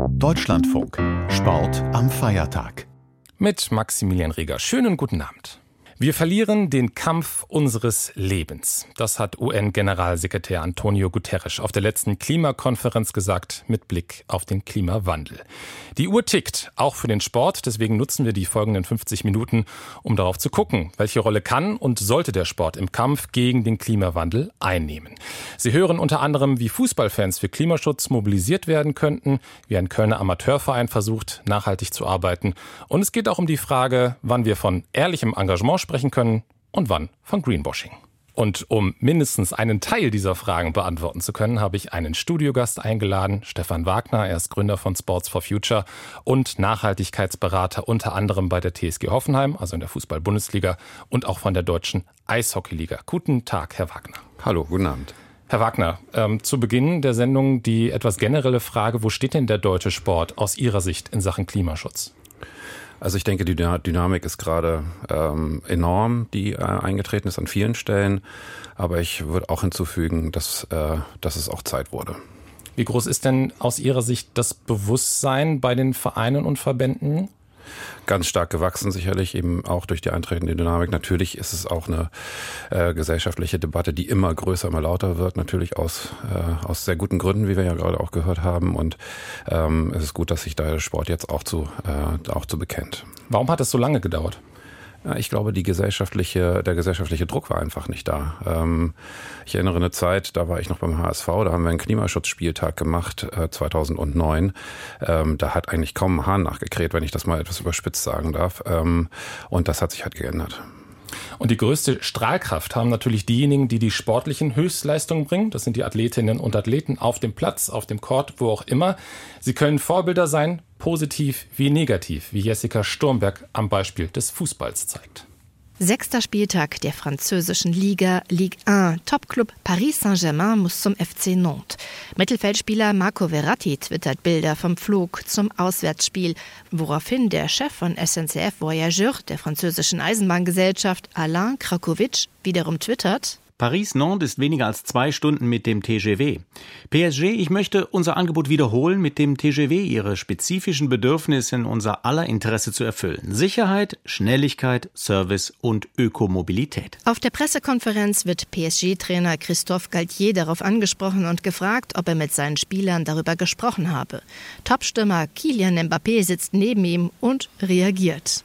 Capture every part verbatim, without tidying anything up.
Deutschlandfunk. Sport am Feiertag. Mit Maximilian Reger. Schönen guten Abend. Wir verlieren den Kampf unseres Lebens. Das hat U N-Generalsekretär Antonio Guterres auf der letzten Klimakonferenz gesagt, mit Blick auf den Klimawandel. Die Uhr tickt, auch für den Sport. Deswegen nutzen wir die folgenden fünfzig Minuten, um darauf zu gucken, welche Rolle kann und sollte der Sport im Kampf gegen den Klimawandel einnehmen. Sie hören unter anderem, wie Fußballfans für Klimaschutz mobilisiert werden könnten, wie ein Kölner Amateurverein versucht, nachhaltig zu arbeiten. Und es geht auch um die Frage, wann wir von ehrlichem Engagement sprechen können und wann von Greenwashing. Und um mindestens einen Teil dieser Fragen beantworten zu können, habe ich einen Studiogast eingeladen, Stefan Wagner. Er ist Gründer von Sports for Future und Nachhaltigkeitsberater unter anderem bei der T S G Hoffenheim, also in der Fußball-Bundesliga, und auch von der Deutschen Eishockeyliga. Guten Tag, Herr Wagner. Hallo, guten Abend. Herr Wagner, ähm, zu Beginn der Sendung die etwas generelle Frage, wo steht denn der deutsche Sport aus Ihrer Sicht in Sachen Klimaschutz? Also ich denke, die Dynamik ist gerade ähm, enorm, die äh, eingetreten ist an vielen Stellen. Aber ich würde auch hinzufügen, dass, äh, dass es auch Zeit wurde. Wie groß ist denn aus Ihrer Sicht das Bewusstsein bei den Vereinen und Verbänden? Ganz stark gewachsen, sicherlich eben auch durch die eintretende Dynamik. Natürlich ist es auch eine äh, gesellschaftliche Debatte, die immer größer, immer lauter wird. Natürlich aus äh, aus sehr guten Gründen, wie wir ja gerade auch gehört haben. Und ähm, es ist gut, dass sich da der Sport jetzt auch zu äh, auch zu bekennt. Warum hat es so lange gedauert? Ja, ich glaube, die gesellschaftliche, der gesellschaftliche Druck war einfach nicht da. Ähm, ich erinnere eine Zeit, da war ich noch beim H S V, da haben wir einen Klimaschutzspieltag gemacht, äh, zweitausendneun. Ähm, da hat eigentlich kaum ein Hahn nachgekräht, wenn ich das mal etwas überspitzt sagen darf. Ähm, und das hat sich halt geändert. Und die größte Strahlkraft haben natürlich diejenigen, die die sportlichen Höchstleistungen bringen. Das sind die Athletinnen und Athleten auf dem Platz, auf dem Court, wo auch immer. Sie können Vorbilder sein, positiv wie negativ, wie Jessica Sturmberg am Beispiel des Fußballs zeigt. Sechster Spieltag der französischen Liga Ligue eins. Topclub Paris Saint-Germain muss zum F C Nantes. Mittelfeldspieler Marco Verratti twittert Bilder vom Flug zum Auswärtsspiel, woraufhin der Chef von S N C F Voyageurs, der französischen Eisenbahngesellschaft, Alain Krakowitsch, wiederum twittert: Paris-Nantes ist weniger als zwei Stunden mit dem T G V. P S G, ich möchte unser Angebot wiederholen, mit dem T G V ihre spezifischen Bedürfnisse in unser aller Interesse zu erfüllen. Sicherheit, Schnelligkeit, Service und Ökomobilität. Auf der Pressekonferenz wird P S G-Trainer Christophe Galtier darauf angesprochen und gefragt, ob er mit seinen Spielern darüber gesprochen habe. Topstürmer Kylian Mbappé sitzt neben ihm und reagiert.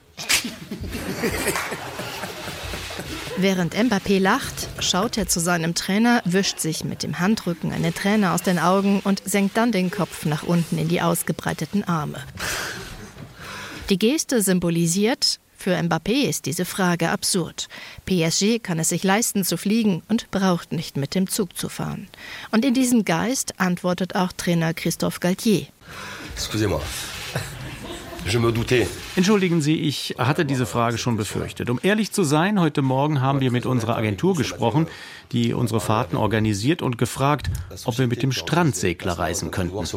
Während Mbappé lacht, schaut er zu seinem Trainer, wischt sich mit dem Handrücken eine Träne aus den Augen und senkt dann den Kopf nach unten in die ausgebreiteten Arme. Die Geste symbolisiert: Für Mbappé ist diese Frage absurd. P S G kann es sich leisten zu fliegen und braucht nicht mit dem Zug zu fahren. Und in diesem Geist antwortet auch Trainer Christophe Galtier. Excusez-moi. Je me doutais. Entschuldigen Sie, ich hatte diese Frage schon befürchtet. Um ehrlich zu sein, heute Morgen haben wir mit unserer Agentur gesprochen, die unsere Fahrten organisiert, und gefragt, ob wir mit dem Strandsegler reisen könnten. Und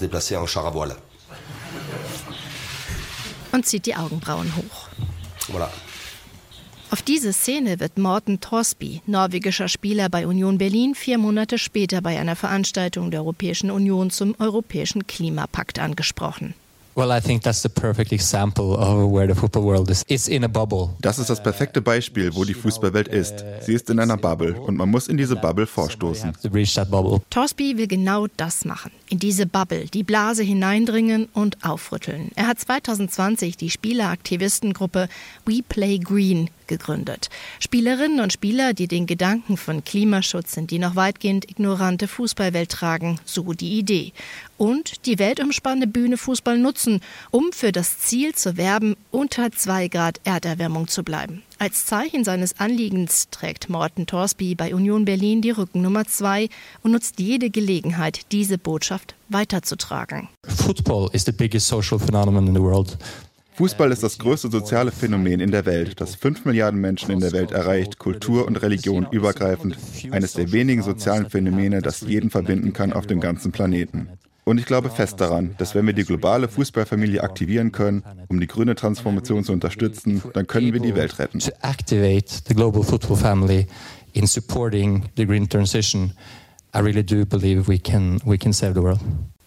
zieht die Augenbrauen hoch. Voilà. Auf diese Szene wird Morten Thorsby, norwegischer Spieler bei Union Berlin, vier Monate später bei einer Veranstaltung der Europäischen Union zum Europäischen Klimapakt angesprochen. Well, I think that's the perfect example of where the football world is. It's in a bubble. Das ist das perfekte Beispiel, wo die Fußballwelt ist. Sie ist in einer Bubble und man muss in diese Bubble vorstoßen. Thorsby will genau das machen. In diese Bubble, die Blase hineindringen und aufrütteln. Er hat zwanzig zwanzig die Spieleraktivistengruppe We Play Green gegründet. Spielerinnen und Spieler, die den Gedanken von Klimaschutz in die noch weitgehend ignorante Fußballwelt tragen, so die Idee. Und die weltumspannende Bühne Fußball nutzen, um für das Ziel zu werben, unter zwei Grad Erderwärmung zu bleiben. Als Zeichen seines Anliegens trägt Morten Thorsby bei Union Berlin die Rückennummer zwei und nutzt jede Gelegenheit, diese Botschaft weiterzutragen. Football is the biggest social phenomenon in the world. Fußball ist das größte soziale Phänomen in der Welt, das fünf Milliarden Menschen in der Welt erreicht, Kultur und Religion übergreifend. Eines der wenigen sozialen Phänomene, das jeden verbinden kann auf dem ganzen Planeten. Und ich glaube fest daran, dass wenn wir die globale Fußballfamilie aktivieren können, um die grüne Transformation zu unterstützen, dann können wir die Welt retten. To activate the global football family in supporting the green transition, I really do believe we can we can save the world.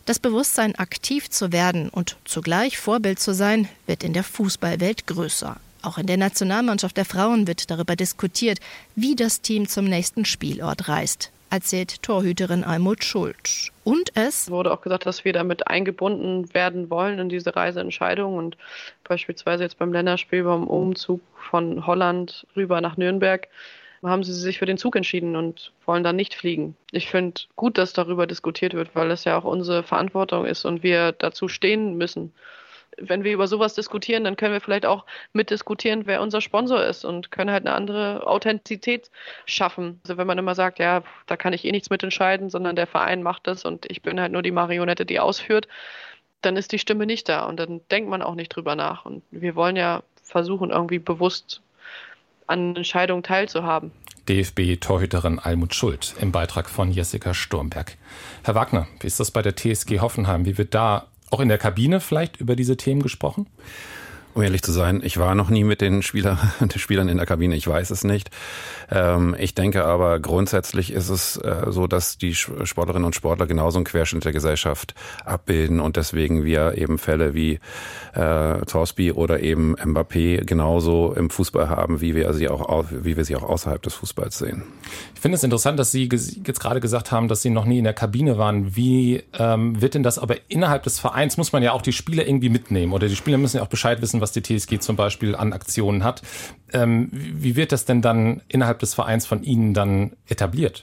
Das Bewusstsein, aktiv zu werden und zugleich Vorbild zu sein, wird in der Fußballwelt größer. Auch in der Nationalmannschaft der Frauen wird darüber diskutiert, wie das Team zum nächsten Spielort reist, erzählt Torhüterin Almut Schuld. Und es wurde auch gesagt, dass wir damit eingebunden werden wollen in diese Reiseentscheidung. Und beispielsweise jetzt beim Länderspiel, beim Umzug von Holland rüber nach Nürnberg, haben sie sich für den Zug entschieden und wollen dann nicht fliegen. Ich finde gut, dass darüber diskutiert wird, weil es ja auch unsere Verantwortung ist und wir dazu stehen müssen. Wenn wir über sowas diskutieren, dann können wir vielleicht auch mitdiskutieren, wer unser Sponsor ist und können halt eine andere Authentizität schaffen. Also wenn man immer sagt, ja, da kann ich eh nichts mitentscheiden, sondern der Verein macht das und ich bin halt nur die Marionette, die ausführt, dann ist die Stimme nicht da und dann denkt man auch nicht drüber nach. Und wir wollen ja versuchen, irgendwie bewusst an Entscheidungen teilzuhaben. D F B-Torhüterin Almut Schuld im Beitrag von Jessica Sturmberg. Herr Wagner, wie ist das bei der T S G Hoffenheim? Wie wird da auch in der Kabine vielleicht über diese Themen gesprochen? Um ehrlich zu sein, ich war noch nie mit den, Spieler, den Spielern in der Kabine, ich weiß es nicht. Ähm, ich denke aber, grundsätzlich ist es äh, so, dass die Sportlerinnen und Sportler genauso einen Querschnitt der Gesellschaft abbilden und deswegen wir eben Fälle wie äh, Torsby oder eben Mbappé genauso im Fußball haben, wie wir sie auch, wie wir sie auch außerhalb des Fußballs sehen. Ich finde es interessant, dass Sie jetzt gerade gesagt haben, dass Sie noch nie in der Kabine waren. Wie ähm, wird denn das aber innerhalb des Vereins, muss man ja auch die Spieler irgendwie mitnehmen oder die Spieler müssen ja auch Bescheid wissen, was die T S G zum Beispiel an Aktionen hat. Ähm, wie wird das denn dann innerhalb des Vereins von Ihnen dann etabliert?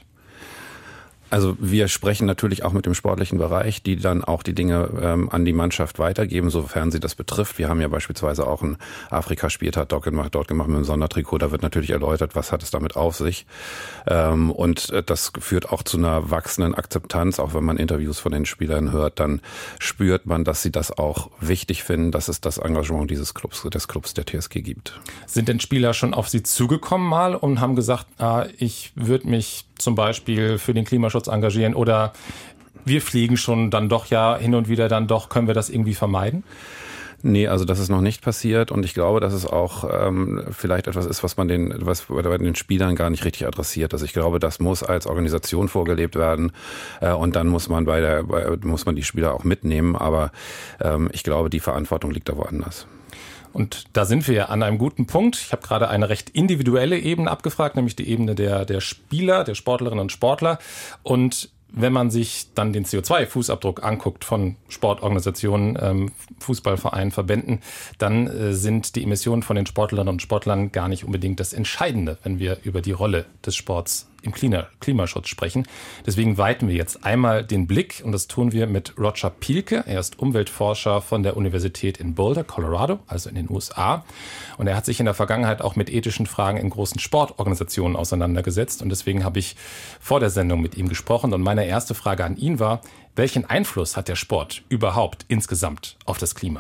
Also wir sprechen natürlich auch mit dem sportlichen Bereich, die dann auch die Dinge ähm, an die Mannschaft weitergeben, sofern sie das betrifft. Wir haben ja beispielsweise auch einen Afrika-Spieltag dort gemacht, dort gemacht mit einem Sondertrikot. Da wird natürlich erläutert, was hat es damit auf sich. Ähm, und das führt auch zu einer wachsenden Akzeptanz. Auch wenn man Interviews von den Spielern hört, dann spürt man, dass sie das auch wichtig finden, dass es das Engagement dieses Clubs, des Clubs der T S G gibt. Sind denn Spieler schon auf Sie zugekommen mal und haben gesagt, ah, ich würde mich zum Beispiel für den Klimaschutz engagieren oder wir fliegen schon dann doch ja hin und wieder dann doch, können wir das irgendwie vermeiden? Nee, also das ist noch nicht passiert und ich glaube, dass es auch ähm, vielleicht etwas ist, was man den, was bei den Spielern gar nicht richtig adressiert. Also ich glaube, das muss als Organisation vorgelebt werden äh, und dann muss man bei der, bei, muss man die Spieler auch mitnehmen. Aber ähm, ich glaube, die Verantwortung liegt da woanders. Und da sind wir ja an einem guten Punkt. Ich habe gerade eine recht individuelle Ebene abgefragt, nämlich die Ebene der, der Spieler, der Sportlerinnen und Sportler. Und wenn man sich dann den C O zwei Fußabdruck anguckt von Sportorganisationen, ähm, Fußballvereinen, Verbänden, dann äh, sind die Emissionen von den Sportlerinnen und Sportlern gar nicht unbedingt das Entscheidende, wenn wir über die Rolle des Sports im Klima- Klimaschutz sprechen. Deswegen weiten wir jetzt einmal den Blick und das tun wir mit Roger Pielke. Er ist Umweltforscher von der Universität in Boulder, Colorado, also in den U S A. Und er hat sich in der Vergangenheit auch mit ethischen Fragen in großen Sportorganisationen auseinandergesetzt. Und deswegen habe ich vor der Sendung mit ihm gesprochen. Und meine erste Frage an ihn war, welchen Einfluss hat der Sport überhaupt insgesamt auf das Klima?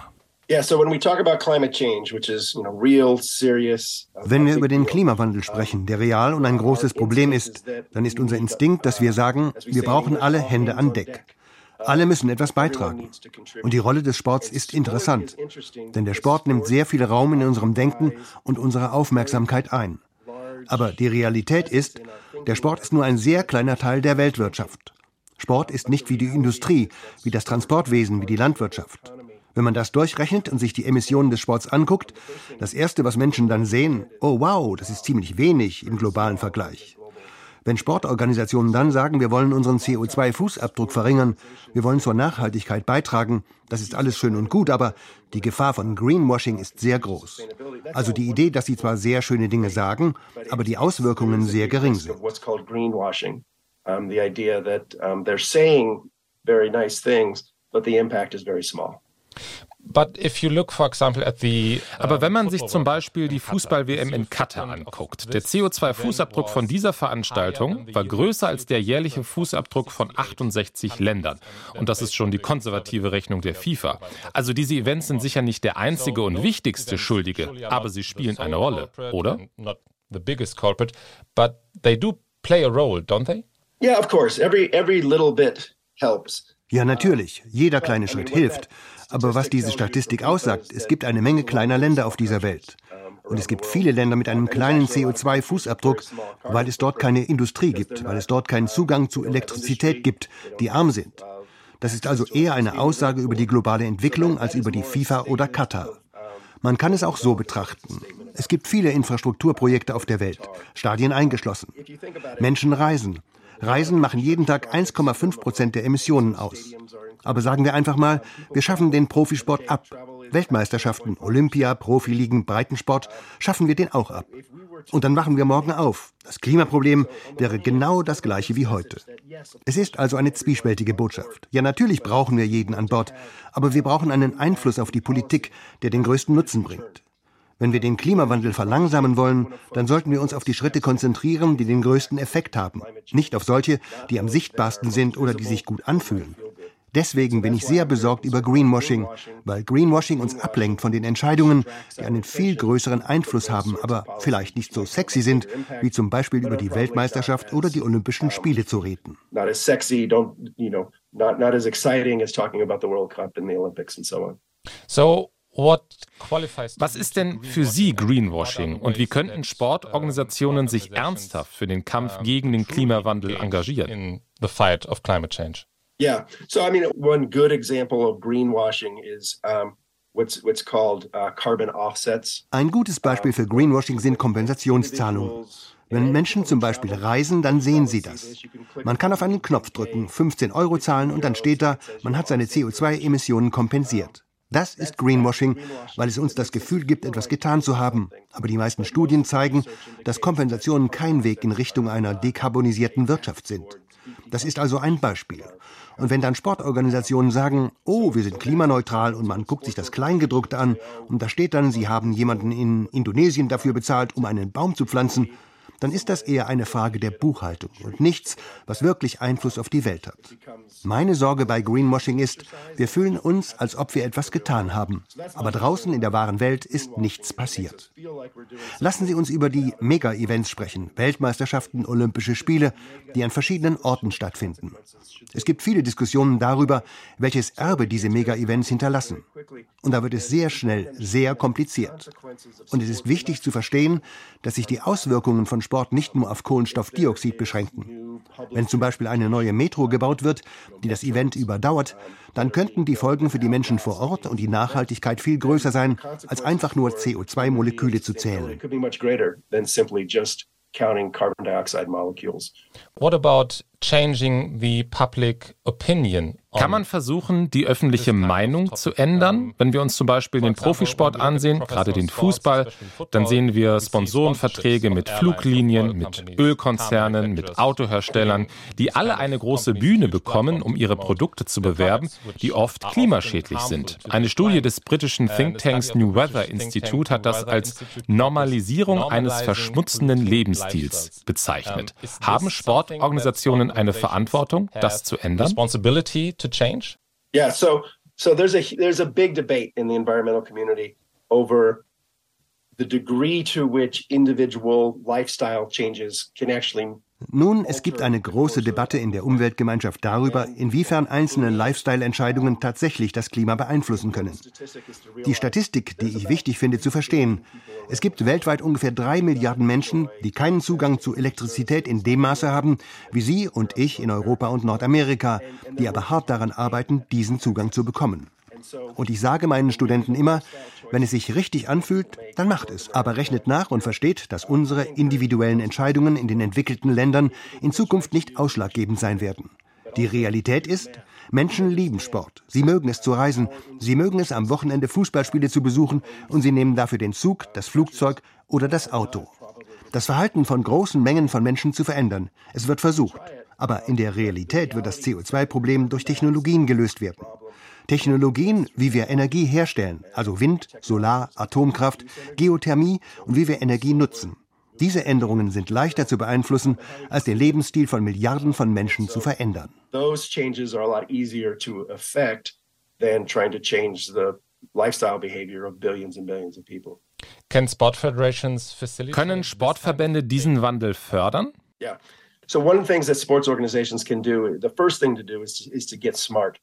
Wenn wir über den Klimawandel sprechen, der real und ein großes Problem ist, dann ist unser Instinkt, dass wir sagen, wir brauchen alle Hände an Deck. Alle müssen etwas beitragen. Und die Rolle des Sports ist interessant, denn der Sport nimmt sehr viel Raum in unserem Denken und unserer Aufmerksamkeit ein. Aber die Realität ist, der Sport ist nur ein sehr kleiner Teil der Weltwirtschaft. Sport ist nicht wie die Industrie, wie das Transportwesen, wie die Landwirtschaft. Wenn man das durchrechnet und sich die Emissionen des Sports anguckt, das Erste, was Menschen dann sehen, oh wow, das ist ziemlich wenig im globalen Vergleich. Wenn Sportorganisationen dann sagen, wir wollen unseren C O zwei Fußabdruck verringern, wir wollen zur Nachhaltigkeit beitragen, das ist alles schön und gut, aber die Gefahr von Greenwashing ist sehr groß. Also die Idee, dass sie zwar sehr schöne Dinge sagen, aber die Auswirkungen sehr gering sind. The idea that um, they're saying very nice things, but the impact is very small. But if you look, for example, at the, aber wenn man sich zum Beispiel die Fußball-W M in Katar anguckt, der C O zwei Fußabdruck von dieser Veranstaltung war größer als der jährliche Fußabdruck von achtundsechzig Ländern. Und das ist schon die konservative Rechnung der FIFA. Also diese Events sind sicher nicht der einzige und wichtigste Schuldige, aber sie spielen eine Rolle, oder? Not the biggest culprit, but they do play a role, don't they? Yeah, of course. Every every little bit helps. Ja, natürlich. Jeder kleine Schritt hilft. Aber was diese Statistik aussagt, es gibt eine Menge kleiner Länder auf dieser Welt. Und es gibt viele Länder mit einem kleinen C O zwei Fußabdruck, weil es dort keine Industrie gibt, weil es dort keinen Zugang zu Elektrizität gibt, die arm sind. Das ist also eher eine Aussage über die globale Entwicklung als über die FIFA oder Katar. Man kann es auch so betrachten. Es gibt viele Infrastrukturprojekte auf der Welt, Stadien eingeschlossen. Menschen reisen. Reisen machen jeden Tag eins Komma fünf Prozent der Emissionen aus. Aber sagen wir einfach mal, wir schaffen den Profisport ab. Weltmeisterschaften, Olympia, Profiligen, Breitensport, schaffen wir den auch ab. Und dann wachen wir morgen auf. Das Klimaproblem wäre genau das gleiche wie heute. Es ist also eine zwiespältige Botschaft. Ja, natürlich brauchen wir jeden an Bord, aber wir brauchen einen Einfluss auf die Politik, der den größten Nutzen bringt. Wenn wir den Klimawandel verlangsamen wollen, dann sollten wir uns auf die Schritte konzentrieren, die den größten Effekt haben. Nicht auf solche, die am sichtbarsten sind oder die sich gut anfühlen. Deswegen bin ich sehr besorgt über Greenwashing, weil Greenwashing uns ablenkt von den Entscheidungen, die einen viel größeren Einfluss haben, aber vielleicht nicht so sexy sind, wie zum Beispiel über die Weltmeisterschaft oder die Olympischen Spiele zu reden. Not as sexy, don't, you know, not, not as exciting as talking about the World Cup and the Olympics and so on. So Was ist denn für Sie Greenwashing und wie könnten Sportorganisationen sich ernsthaft für den Kampf gegen den Klimawandel engagieren? In the fight of climate change. Yeah, so I mean, one good example of greenwashing is um, what's what's called uh, carbon offsets. Ein gutes Beispiel für Greenwashing sind Kompensationszahlungen. Wenn Menschen zum Beispiel reisen, dann sehen sie das. Man kann auf einen Knopf drücken, fünfzehn Euro zahlen und dann steht da, man hat seine C O zwei Emissionen kompensiert. Das ist Greenwashing, weil es uns das Gefühl gibt, etwas getan zu haben. Aber die meisten Studien zeigen, dass Kompensationen kein Weg in Richtung einer dekarbonisierten Wirtschaft sind. Das ist also ein Beispiel. Und wenn dann Sportorganisationen sagen, oh, wir sind klimaneutral und man guckt sich das Kleingedruckte an und da steht dann, sie haben jemanden in Indonesien dafür bezahlt, um einen Baum zu pflanzen, dann ist das eher eine Frage der Buchhaltung und nichts, was wirklich Einfluss auf die Welt hat. Meine Sorge bei Greenwashing ist, wir fühlen uns, als ob wir etwas getan haben. Aber draußen in der wahren Welt ist nichts passiert. Lassen Sie uns über die Mega-Events sprechen, Weltmeisterschaften, Olympische Spiele, die an verschiedenen Orten stattfinden. Es gibt viele Diskussionen darüber, welches Erbe diese Mega-Events hinterlassen. Und da wird es sehr schnell sehr kompliziert. Und es ist wichtig zu verstehen, dass sich die Auswirkungen von Sport nicht nur auf Kohlenstoffdioxid beschränken. Wenn zum Beispiel eine neue Metro gebaut wird, die das Event überdauert, dann könnten die Folgen für die Menschen vor Ort und die Nachhaltigkeit viel größer sein, als einfach nur C O zwei Moleküle zu zählen. What about changing the public opinion? Kann man versuchen, die öffentliche Meinung zu ändern? Wenn wir uns zum Beispiel den Profisport ansehen, gerade den Fußball, dann sehen wir Sponsorenverträge mit Fluglinien, mit Ölkonzernen, mit Autoherstellern, die alle eine große Bühne bekommen, um ihre Produkte zu bewerben, die oft klimaschädlich sind. Eine Studie des britischen Thinktanks New Weather Institute hat das als Normalisierung eines verschmutzenden Lebensstils bezeichnet. Haben Sportorganisationen eine Verantwortung, das zu ändern? To change? Yeah, so so there's a there's a big debate in the environmental community over the degree to which individual lifestyle changes can actually. Nun, es gibt eine große Debatte in der Umweltgemeinschaft darüber, inwiefern einzelne Lifestyle-Entscheidungen tatsächlich das Klima beeinflussen können. Die Statistik, die ich wichtig finde zu verstehen: Es gibt weltweit ungefähr drei Milliarden Menschen, die keinen Zugang zu Elektrizität in dem Maße haben, wie Sie und ich in Europa und Nordamerika, die aber hart daran arbeiten, diesen Zugang zu bekommen. Und ich sage meinen Studenten immer, wenn es sich richtig anfühlt, dann macht es. Aber rechnet nach und versteht, dass unsere individuellen Entscheidungen in den entwickelten Ländern in Zukunft nicht ausschlaggebend sein werden. Die Realität ist, Menschen lieben Sport. Sie mögen es zu reisen. Sie mögen es, am Wochenende Fußballspiele zu besuchen und sie nehmen dafür den Zug, das Flugzeug oder das Auto. Das Verhalten von großen Mengen von Menschen zu verändern. Es wird versucht. Aber in der Realität wird das C O zwei Problem durch Technologien gelöst werden. Technologien, wie wir Energie herstellen, also Wind, Solar, Atomkraft, Geothermie und wie wir Energie nutzen. Diese Änderungen sind leichter zu beeinflussen, als den Lebensstil von Milliarden von Menschen zu verändern. Those changes are a lot easier to affect than trying to change the lifestyle behavior of billions and billions of people. Can sport federations facilitate? Können Sportverbände diesen Wandel fördern? Yeah. So one of the things that sports organizations can do, the first thing to do is to, is to get smart.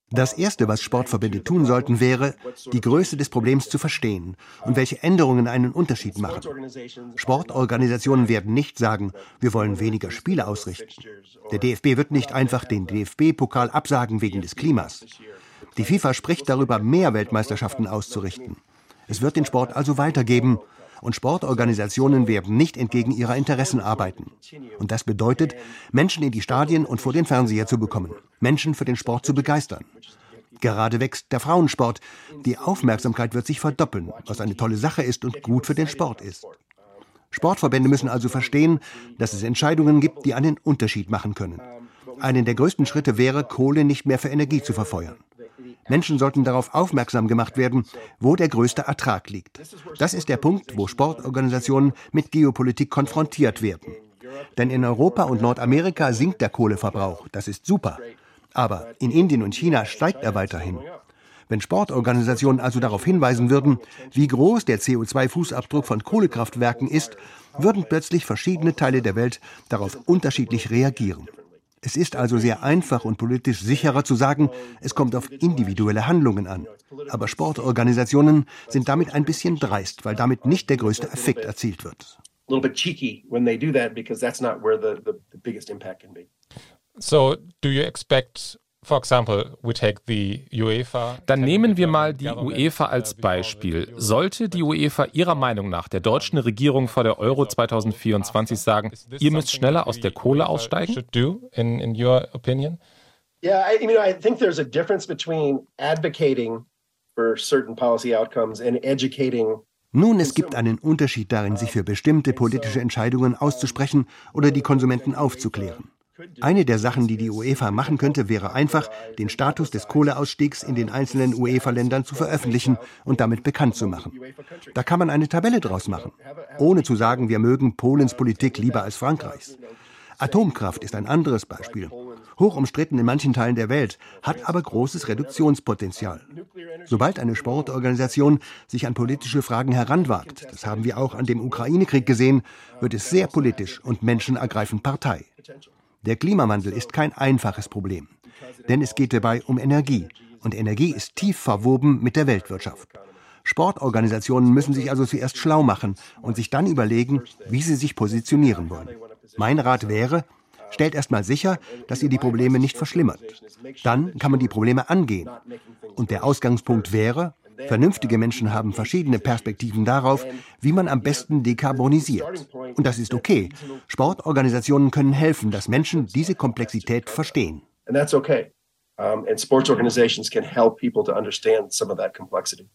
Das Erste, was Sportverbände tun sollten, wäre, die Größe des Problems zu verstehen und welche Änderungen einen Unterschied machen. Sportorganisationen werden nicht sagen, wir wollen weniger Spiele ausrichten. Der D F B wird nicht einfach den D F B-Pokal absagen wegen des Klimas. Die FIFA spricht darüber, mehr Weltmeisterschaften auszurichten. Es wird den Sport also weitergeben. Und Sportorganisationen werden nicht entgegen ihrer Interessen arbeiten. Und das bedeutet, Menschen in die Stadien und vor den Fernseher zu bekommen, Menschen für den Sport zu begeistern. Gerade wächst der Frauensport. Die Aufmerksamkeit wird sich verdoppeln, was eine tolle Sache ist und gut für den Sport ist. Sportverbände müssen also verstehen, dass es Entscheidungen gibt, die einen Unterschied machen können. Einen der größten Schritte wäre, Kohle nicht mehr für Energie zu verfeuern. Menschen sollten darauf aufmerksam gemacht werden, wo der größte Ertrag liegt. Das ist der Punkt, wo Sportorganisationen mit Geopolitik konfrontiert werden. Denn in Europa und Nordamerika sinkt der Kohleverbrauch. Das ist super. Aber in Indien und China steigt er weiterhin. Wenn Sportorganisationen also darauf hinweisen würden, wie groß der C O zwei Fußabdruck von Kohlekraftwerken ist, würden plötzlich verschiedene Teile der Welt darauf unterschiedlich reagieren. Es ist also sehr einfach und politisch sicherer zu sagen, es kommt auf individuelle Handlungen an. Aber Sportorganisationen sind damit ein bisschen dreist, weil damit nicht der größte Effekt erzielt wird. So, do you expect, for example, we take the UEFA? Dann nehmen wir mal die UEFA als Beispiel. Sollte die UEFA Ihrer Meinung nach der deutschen Regierung vor der Euro zwanzig vierundzwanzig sagen, ihr müsst schneller aus der Kohle aussteigen? In, in your opinion? Yeah, I, you know, I think there's a difference between advocating for certain policy outcomes and educating. Nun, es gibt einen Unterschied darin, sich für bestimmte politische Entscheidungen auszusprechen oder die Konsumenten aufzuklären. Eine der Sachen, die die UEFA machen könnte, wäre einfach, den Status des Kohleausstiegs in den einzelnen UEFA-Ländern zu veröffentlichen und damit bekannt zu machen. Da kann man eine Tabelle draus machen, ohne zu sagen, wir mögen Polens Politik lieber als Frankreichs. Atomkraft ist ein anderes Beispiel. Hoch umstritten in manchen Teilen der Welt, hat aber großes Reduktionspotenzial. Sobald eine Sportorganisation sich an politische Fragen heranwagt, das haben wir auch an dem Ukraine-Krieg gesehen, wird es sehr politisch und Menschen ergreifen Partei. Der Klimawandel ist kein einfaches Problem, denn es geht dabei um Energie. Und Energie ist tief verwoben mit der Weltwirtschaft. Sportorganisationen müssen sich also zuerst schlau machen und sich dann überlegen, wie sie sich positionieren wollen. Mein Rat wäre, stellt erst mal sicher, dass ihr die Probleme nicht verschlimmert. Dann kann man die Probleme angehen. Und der Ausgangspunkt wäre, vernünftige Menschen haben verschiedene Perspektiven darauf, wie man am besten dekarbonisiert. Und das ist okay. Sportorganisationen können helfen, dass Menschen diese Komplexität verstehen. And that's okay. Um, and sports organizations can help people to understand some of that complexity.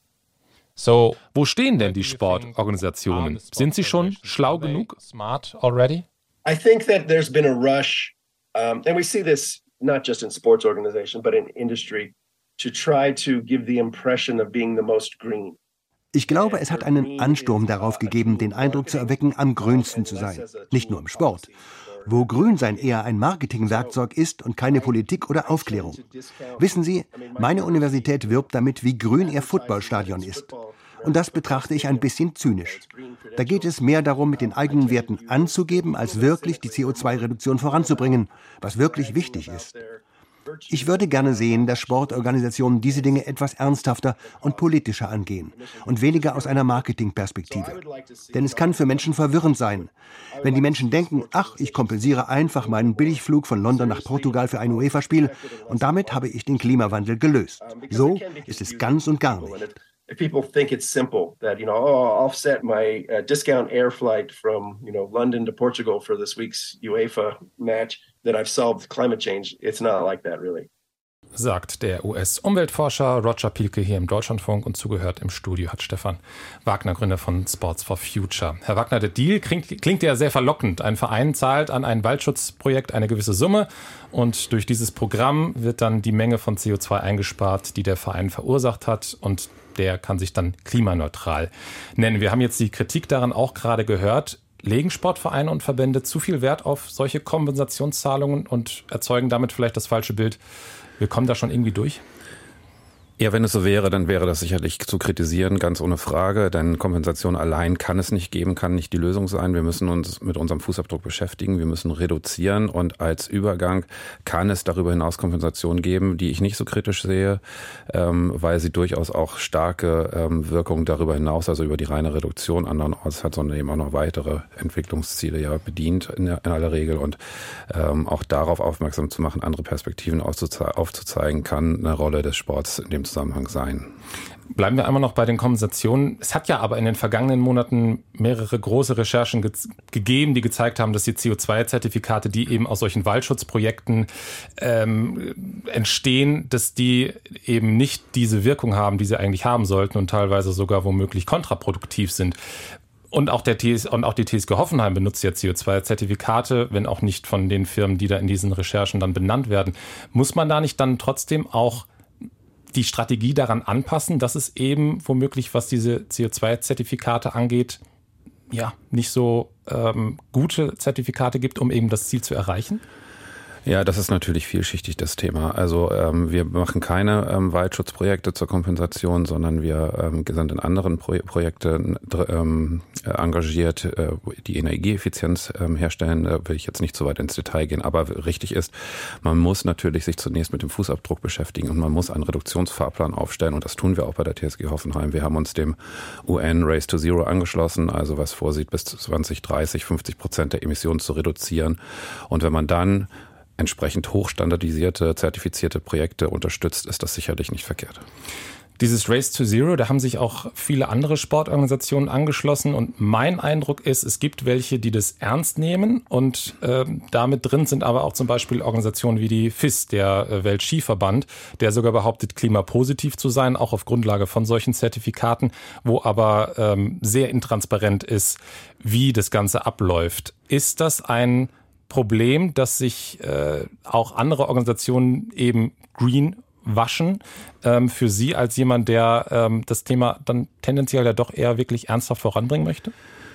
So, wo stehen denn die Sportorganisationen? Sind sie schon schlau genug? Smart already? I think that there's been a rush, um, and we see this not just in sports organizations, but in industry, to try to give the impression of being the most green. Ich glaube, es hat einen Ansturm darauf gegeben, den Eindruck zu erwecken, am grünsten zu sein. Nicht nur im Sport. Wo Grünsein eher ein Marketingwerkzeug ist und keine Politik oder Aufklärung. Wissen Sie, meine Universität wirbt damit, wie grün ihr Footballstadion ist. Und das betrachte ich ein bisschen zynisch. Da geht es mehr darum, mit den eigenen Werten anzugeben, als wirklich die C O zwei Reduktion voranzubringen, was wirklich wichtig ist. Ich würde gerne sehen, dass Sportorganisationen diese Dinge etwas ernsthafter und politischer angehen und weniger aus einer Marketingperspektive. Denn es kann für Menschen verwirrend sein. Wenn die Menschen denken, ach, ich kompensiere einfach meinen Billigflug von London nach Portugal für ein UEFA-Spiel und damit habe ich den Klimawandel gelöst. So ist es ganz und gar nicht. If people think it's simple, that, you know, oh, I'll offset my uh, discount air flight from, you know, London to Portugal for this week's UEFA match, that I've solved climate change. It's not like that, really. Sagt der U S-Umweltforscher Roger Pielke hier im Deutschlandfunk, und zugehört im Studio hat Stefan Wagner, Gründer von Sports for Future. Herr Wagner, der Deal klingt, klingt ja sehr verlockend. Ein Verein zahlt an ein Waldschutzprojekt eine gewisse Summe und durch dieses Programm wird dann die Menge von C O zwei eingespart, die der Verein verursacht hat, und der kann sich dann klimaneutral nennen. Wir haben jetzt die Kritik daran auch gerade gehört. Legen Sportvereine und Verbände zu viel Wert auf solche Kompensationszahlungen und erzeugen damit vielleicht das falsche Bild? Wir kommen da schon irgendwie durch? Ja, wenn es so wäre, dann wäre das sicherlich zu kritisieren, ganz ohne Frage, denn Kompensation allein kann es nicht geben, kann nicht die Lösung sein. Wir müssen uns mit unserem Fußabdruck beschäftigen, wir müssen reduzieren und als Übergang kann es darüber hinaus Kompensationen geben, die ich nicht so kritisch sehe, ähm, weil sie durchaus auch starke ähm, Wirkung darüber hinaus, also über die reine Reduktion andernorts hat, sondern eben auch noch weitere Entwicklungsziele ja bedient in, der, in aller Regel und ähm, auch darauf aufmerksam zu machen, andere Perspektiven aufzuzeigen, kann eine Rolle des Sports in dem Zusammenhang sein. Bleiben wir einmal noch bei den Kompensationen. Es hat ja aber in den vergangenen Monaten mehrere große Recherchen ge- gegeben, die gezeigt haben, dass die C O zwei Zertifikate, die eben aus solchen Waldschutzprojekten ähm, entstehen, dass die eben nicht diese Wirkung haben, die sie eigentlich haben sollten und teilweise sogar womöglich kontraproduktiv sind. Und auch, der T S, und auch die T S G Hoffenheim benutzt ja C O zwei Zertifikate, wenn auch nicht von den Firmen, die da in diesen Recherchen dann benannt werden. Muss man da nicht dann trotzdem auch die Strategie daran anpassen, dass es eben womöglich, was diese C O zwei Zertifikate angeht, ja, nicht so ähm, gute Zertifikate gibt, um eben das Ziel zu erreichen? Ja, das ist natürlich vielschichtig, das Thema. Also ähm, wir machen keine ähm, Waldschutzprojekte zur Kompensation, sondern wir ähm, sind in anderen Pro- Projekten ähm, engagiert, äh, die Energieeffizienz ähm, herstellen. Da will ich jetzt nicht so weit ins Detail gehen, aber richtig ist, man muss natürlich sich zunächst mit dem Fußabdruck beschäftigen und man muss einen Reduktionsfahrplan aufstellen und das tun wir auch bei der T S G Hoffenheim. Wir haben uns dem U N Race to Zero angeschlossen, also was vorsieht, bis zwanzig dreißig fünfzig Prozent der Emissionen zu reduzieren. Und wenn man dann entsprechend hochstandardisierte, zertifizierte Projekte unterstützt, ist das sicherlich nicht verkehrt. Dieses Race to Zero, da haben sich auch viele andere Sportorganisationen angeschlossen und mein Eindruck ist, es gibt welche, die das ernst nehmen und äh, damit drin sind aber auch zum Beispiel Organisationen wie die F I S, der äh, Weltskiverband, der sogar behauptet, klimapositiv zu sein, auch auf Grundlage von solchen Zertifikaten, wo aber ähm, sehr intransparent ist, wie das Ganze abläuft. Ist das ein Problem, dass sich äh, auch andere Organisationen eben green waschen, ähm, für Sie als jemand, der ähm, das Thema dann tendenziell ja doch eher wirklich ernsthaft voranbringen möchte?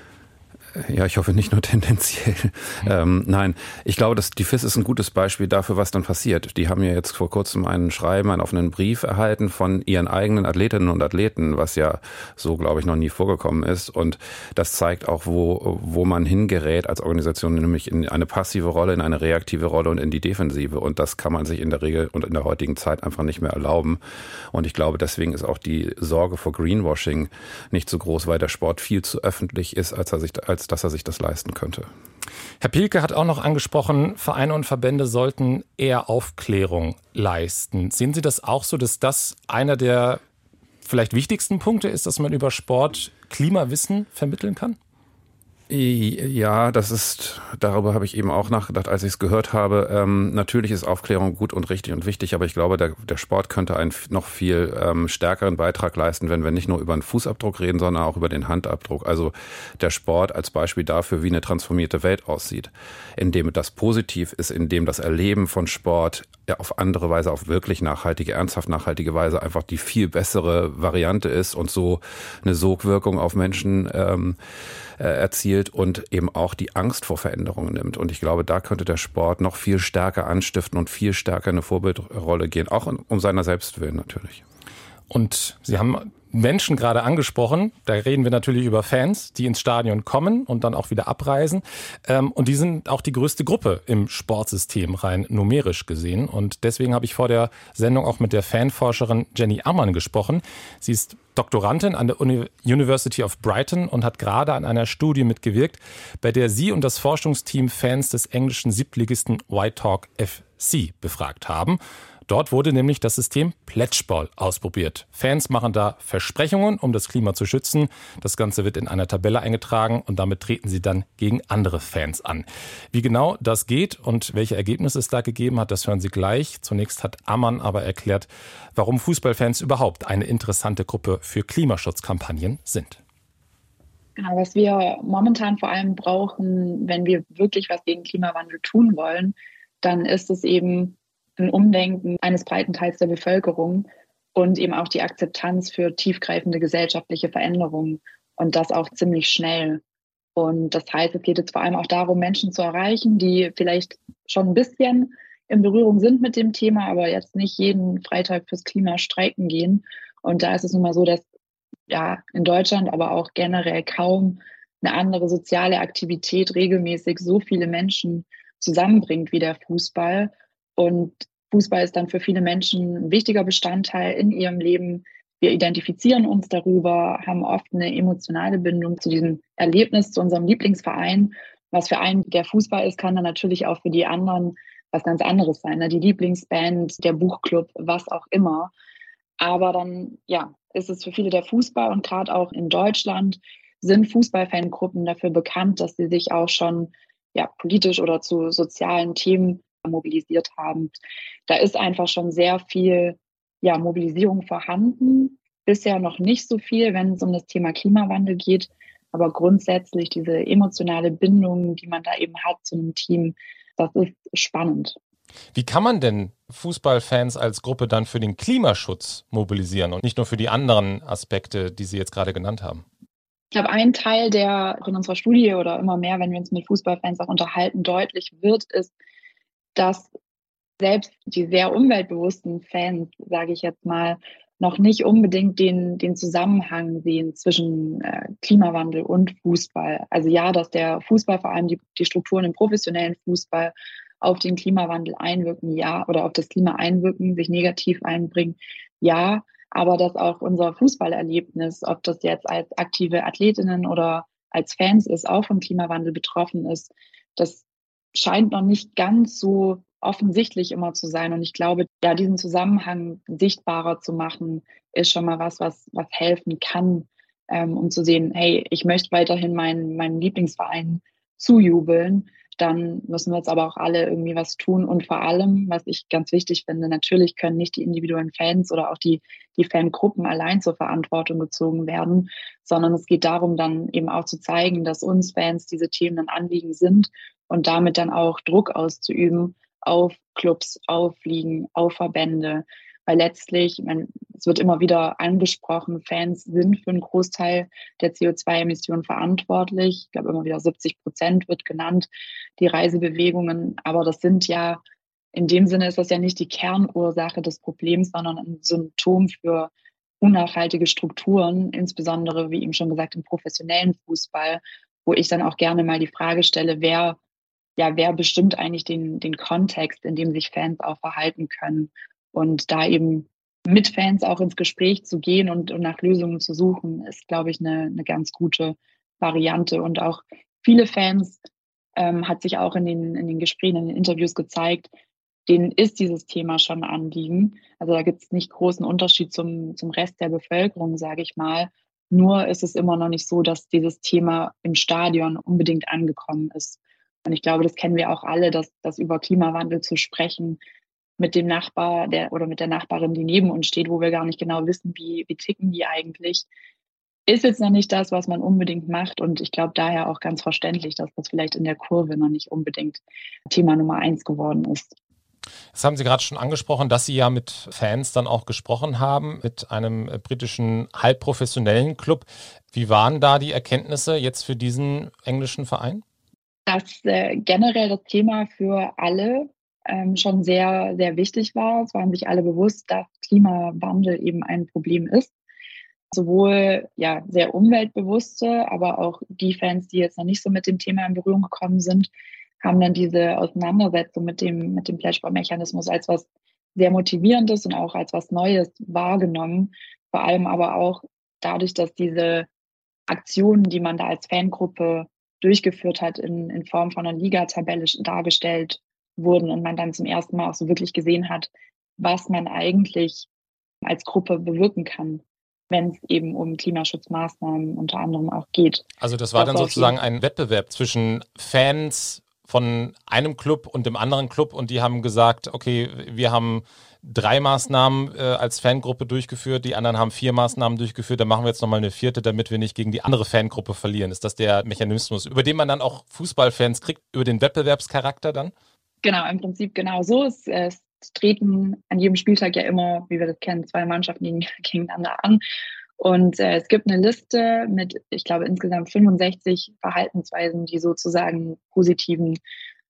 Ja, ich hoffe nicht nur tendenziell. Mhm. Ähm, nein, ich glaube, dass die F I S ist ein gutes Beispiel dafür, was dann passiert. Die haben ja jetzt vor kurzem einen Schreiben, einen offenen Brief erhalten von ihren eigenen Athletinnen und Athleten, was ja so, glaube ich, noch nie vorgekommen ist. Und das zeigt auch, wo, wo man hingerät als Organisation, nämlich in eine passive Rolle, in eine reaktive Rolle und in die Defensive. Und das kann man sich in der Regel und in der heutigen Zeit einfach nicht mehr erlauben. Und ich glaube, deswegen ist auch die Sorge vor Greenwashing nicht so groß, weil der Sport viel zu öffentlich ist, als er sich als dass er sich das leisten könnte. Herr Pielke hat auch noch angesprochen, Vereine und Verbände sollten eher Aufklärung leisten. Sehen Sie das auch so, dass das einer der vielleicht wichtigsten Punkte ist, dass man über Sport Klimawissen vermitteln kann? Ja, das ist, darüber habe ich eben auch nachgedacht, als ich es gehört habe. Ähm, natürlich ist Aufklärung gut und richtig und wichtig, aber ich glaube, der, der Sport könnte einen noch viel ähm, stärkeren Beitrag leisten, wenn wir nicht nur über den Fußabdruck reden, sondern auch über den Handabdruck. Also der Sport als Beispiel dafür, wie eine transformierte Welt aussieht, indem das positiv ist, indem das Erleben von Sport ja, auf andere Weise, auf wirklich nachhaltige, ernsthaft nachhaltige Weise einfach die viel bessere Variante ist und so eine Sogwirkung auf Menschen ähm, äh, erzielt und eben auch die Angst vor Veränderungen nimmt. Und ich glaube, da könnte der Sport noch viel stärker anstiften und viel stärker in eine Vorbildrolle gehen, auch um seiner selbst willen natürlich. Und Sie haben Menschen gerade angesprochen, da reden wir natürlich über Fans, die ins Stadion kommen und dann auch wieder abreisen. Und die sind auch die größte Gruppe im Sportsystem, rein numerisch gesehen. Und deswegen habe ich vor der Sendung auch mit der Fanforscherin Jenny Ammann gesprochen. Sie ist Doktorandin an der University of Brighton und hat gerade an einer Studie mitgewirkt, bei der sie und das Forschungsteam Fans des englischen Siebtligisten White Hawk F C befragt haben. Dort wurde nämlich das System Pledgeball ausprobiert. Fans machen da Versprechungen, um das Klima zu schützen. Das Ganze wird in einer Tabelle eingetragen und damit treten sie dann gegen andere Fans an. Wie genau das geht und welche Ergebnisse es da gegeben hat, das hören Sie gleich. Zunächst hat Ammann aber erklärt, warum Fußballfans überhaupt eine interessante Gruppe für Klimaschutzkampagnen sind. Genau, was wir momentan vor allem brauchen, wenn wir wirklich was gegen Klimawandel tun wollen, dann ist es eben ein Umdenken eines breiten Teils der Bevölkerung und eben auch die Akzeptanz für tiefgreifende gesellschaftliche Veränderungen und das auch ziemlich schnell. Und das heißt, es geht jetzt vor allem auch darum, Menschen zu erreichen, die vielleicht schon ein bisschen in Berührung sind mit dem Thema, aber jetzt nicht jeden Freitag fürs Klima streiken gehen. Und da ist es nun mal so, dass ja in Deutschland, aber auch generell kaum eine andere soziale Aktivität regelmäßig so viele Menschen zusammenbringt wie der Fußball. Und Fußball ist dann für viele Menschen ein wichtiger Bestandteil in ihrem Leben. Wir identifizieren uns darüber, haben oft eine emotionale Bindung zu diesem Erlebnis, zu unserem Lieblingsverein. Was für einen der Fußball ist, kann dann natürlich auch für die anderen was ganz anderes sein, ne? Die Lieblingsband, der Buchclub, was auch immer. Aber dann, ja, ist es für viele der Fußball und gerade auch in Deutschland sind Fußballfangruppen dafür bekannt, dass sie sich auch schon ja, politisch oder zu sozialen Themen mobilisiert haben. Da ist einfach schon sehr viel ja, Mobilisierung vorhanden. Bisher noch nicht so viel, wenn es um das Thema Klimawandel geht. Aber grundsätzlich diese emotionale Bindung, die man da eben hat zu einem Team, das ist spannend. Wie kann man denn Fußballfans als Gruppe dann für den Klimaschutz mobilisieren und nicht nur für die anderen Aspekte, die Sie jetzt gerade genannt haben? Ich glaube, ein Teil, der in unserer Studie oder immer mehr, wenn wir uns mit Fußballfans auch unterhalten, deutlich wird, ist, dass selbst die sehr umweltbewussten Fans, sage ich jetzt mal, noch nicht unbedingt den, den Zusammenhang sehen zwischen äh, Klimawandel und Fußball. Also ja, dass der Fußball, vor allem die, die Strukturen im professionellen Fußball, auf den Klimawandel einwirken, ja, oder auf das Klima einwirken, sich negativ einbringen, ja, aber dass auch unser Fußballerlebnis, ob das jetzt als aktive Athletinnen oder als Fans ist, auch vom Klimawandel betroffen ist, das scheint noch nicht ganz so offensichtlich immer zu sein. Und ich glaube, ja, diesen Zusammenhang sichtbarer zu machen, ist schon mal was, was, was helfen kann, ähm, um zu sehen, hey, ich möchte weiterhin meinen, meinen Lieblingsverein zujubeln. Dann müssen wir jetzt aber auch alle irgendwie was tun. Und vor allem, was ich ganz wichtig finde, natürlich können nicht die individuellen Fans oder auch die, die Fangruppen allein zur Verantwortung gezogen werden, sondern es geht darum, dann eben auch zu zeigen, dass uns Fans diese Themen ein Anliegen sind und damit dann auch Druck auszuüben auf Clubs, auf Ligen, auf Verbände. Weil letztlich, ich meine, es wird immer wieder angesprochen, Fans sind für einen Großteil der C O zwei Emissionen verantwortlich. Ich glaube, immer wieder siebzig Prozent wird genannt, die Reisebewegungen. Aber das sind ja, in dem Sinne ist das ja nicht die Kernursache des Problems, sondern ein Symptom für unnachhaltige Strukturen, insbesondere, wie eben schon gesagt, im professionellen Fußball, wo ich dann auch gerne mal die Frage stelle, wer, ja, wer bestimmt eigentlich den, den Kontext, in dem sich Fans auch verhalten können. Und da eben mit Fans auch ins Gespräch zu gehen und, und nach Lösungen zu suchen, ist, glaube ich, eine, eine ganz gute Variante. Und auch viele Fans, ähm, hat sich auch in den, in den Gesprächen, in den Interviews gezeigt, denen ist dieses Thema schon ein Anliegen. Also da gibt es nicht großen Unterschied zum, zum Rest der Bevölkerung, sage ich mal. Nur ist es immer noch nicht so, dass dieses Thema im Stadion unbedingt angekommen ist. Und ich glaube, das kennen wir auch alle, dass, dass über Klimawandel zu sprechen, mit dem Nachbar der oder mit der Nachbarin, die neben uns steht, wo wir gar nicht genau wissen, wie, wie ticken die eigentlich, ist jetzt noch nicht das, was man unbedingt macht. Und ich glaube daher auch ganz verständlich, dass das vielleicht in der Kurve noch nicht unbedingt Thema Nummer eins geworden ist. Das haben Sie gerade schon angesprochen, dass Sie ja mit Fans dann auch gesprochen haben, mit einem britischen halbprofessionellen Club. Wie waren da die Erkenntnisse jetzt für diesen englischen Verein? Dass äh, generell das Thema für alle ähm, schon sehr, sehr wichtig war. Es waren sich alle bewusst, dass Klimawandel eben ein Problem ist. Sowohl ja sehr umweltbewusste, aber auch die Fans, die jetzt noch nicht so mit dem Thema in Berührung gekommen sind, haben dann diese Auseinandersetzung mit dem, mit dem Pledgeball-Mechanismus als was sehr Motivierendes und auch als was Neues wahrgenommen. Vor allem aber auch dadurch, dass diese Aktionen, die man da als Fangruppe durchgeführt hat, in, in Form von einer Liga-Tabelle dargestellt wurden und man dann zum ersten Mal auch so wirklich gesehen hat, was man eigentlich als Gruppe bewirken kann, wenn es eben um Klimaschutzmaßnahmen unter anderem auch geht. Also das war das dann sozusagen ein Wettbewerb zwischen Fans von einem Club und dem anderen Club und die haben gesagt, okay, wir haben drei Maßnahmen äh, als Fangruppe durchgeführt, die anderen haben vier Maßnahmen durchgeführt, dann machen wir jetzt nochmal eine vierte, damit wir nicht gegen die andere Fangruppe verlieren. Ist das der Mechanismus, über den man dann auch Fußballfans kriegt, über den Wettbewerbscharakter dann? Genau, im Prinzip genau so. Es, es treten an jedem Spieltag ja immer, wie wir das kennen, zwei Mannschaften gegen, gegeneinander an. Und äh, es gibt eine Liste mit, ich glaube, insgesamt fünfundsechzig Verhaltensweisen, die sozusagen positiven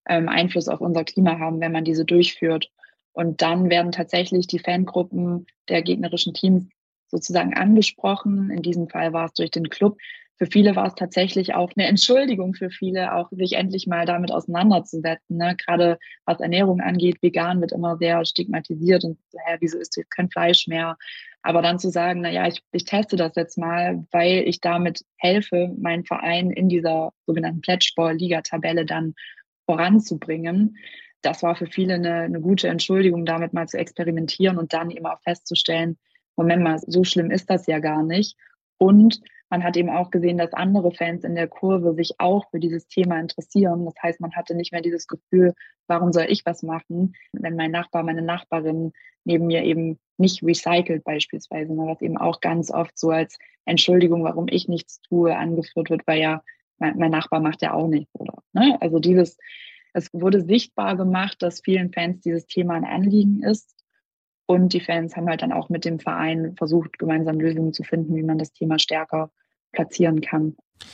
ähm, Einfluss auf unser Klima haben, wenn man diese durchführt. Und dann werden tatsächlich die Fangruppen der gegnerischen Teams sozusagen angesprochen. In diesem Fall war es durch den Club. Für viele war es tatsächlich auch eine Entschuldigung für viele, auch sich endlich mal damit auseinanderzusetzen. Ne? Gerade was Ernährung angeht, vegan wird immer sehr stigmatisiert und so, hä, wieso isst du jetzt kein Fleisch mehr? Aber dann zu sagen, na ja, ich, ich teste das jetzt mal, weil ich damit helfe, meinen Verein in dieser sogenannten Pledgeball-Liga-Tabelle dann voranzubringen. Das war für viele eine, eine gute Entschuldigung, damit mal zu experimentieren und dann eben auch festzustellen, Moment mal, so schlimm ist das ja gar nicht. Und man hat eben auch gesehen, dass andere Fans in der Kurve sich auch für dieses Thema interessieren. Das heißt, man hatte nicht mehr dieses Gefühl, warum soll ich was machen, wenn mein Nachbar, meine Nachbarin neben mir eben nicht recycelt beispielsweise, was eben auch ganz oft so als Entschuldigung, warum ich nichts tue, angeführt wird, weil ja mein, mein Nachbar macht ja auch nichts, oder? Ne? Also dieses, es wurde sichtbar gemacht, dass vielen Fans dieses Thema ein Anliegen ist. Und die Fans haben halt dann auch mit dem Verein versucht, gemeinsam Lösungen zu finden, wie man das Thema stärker platzieren kann.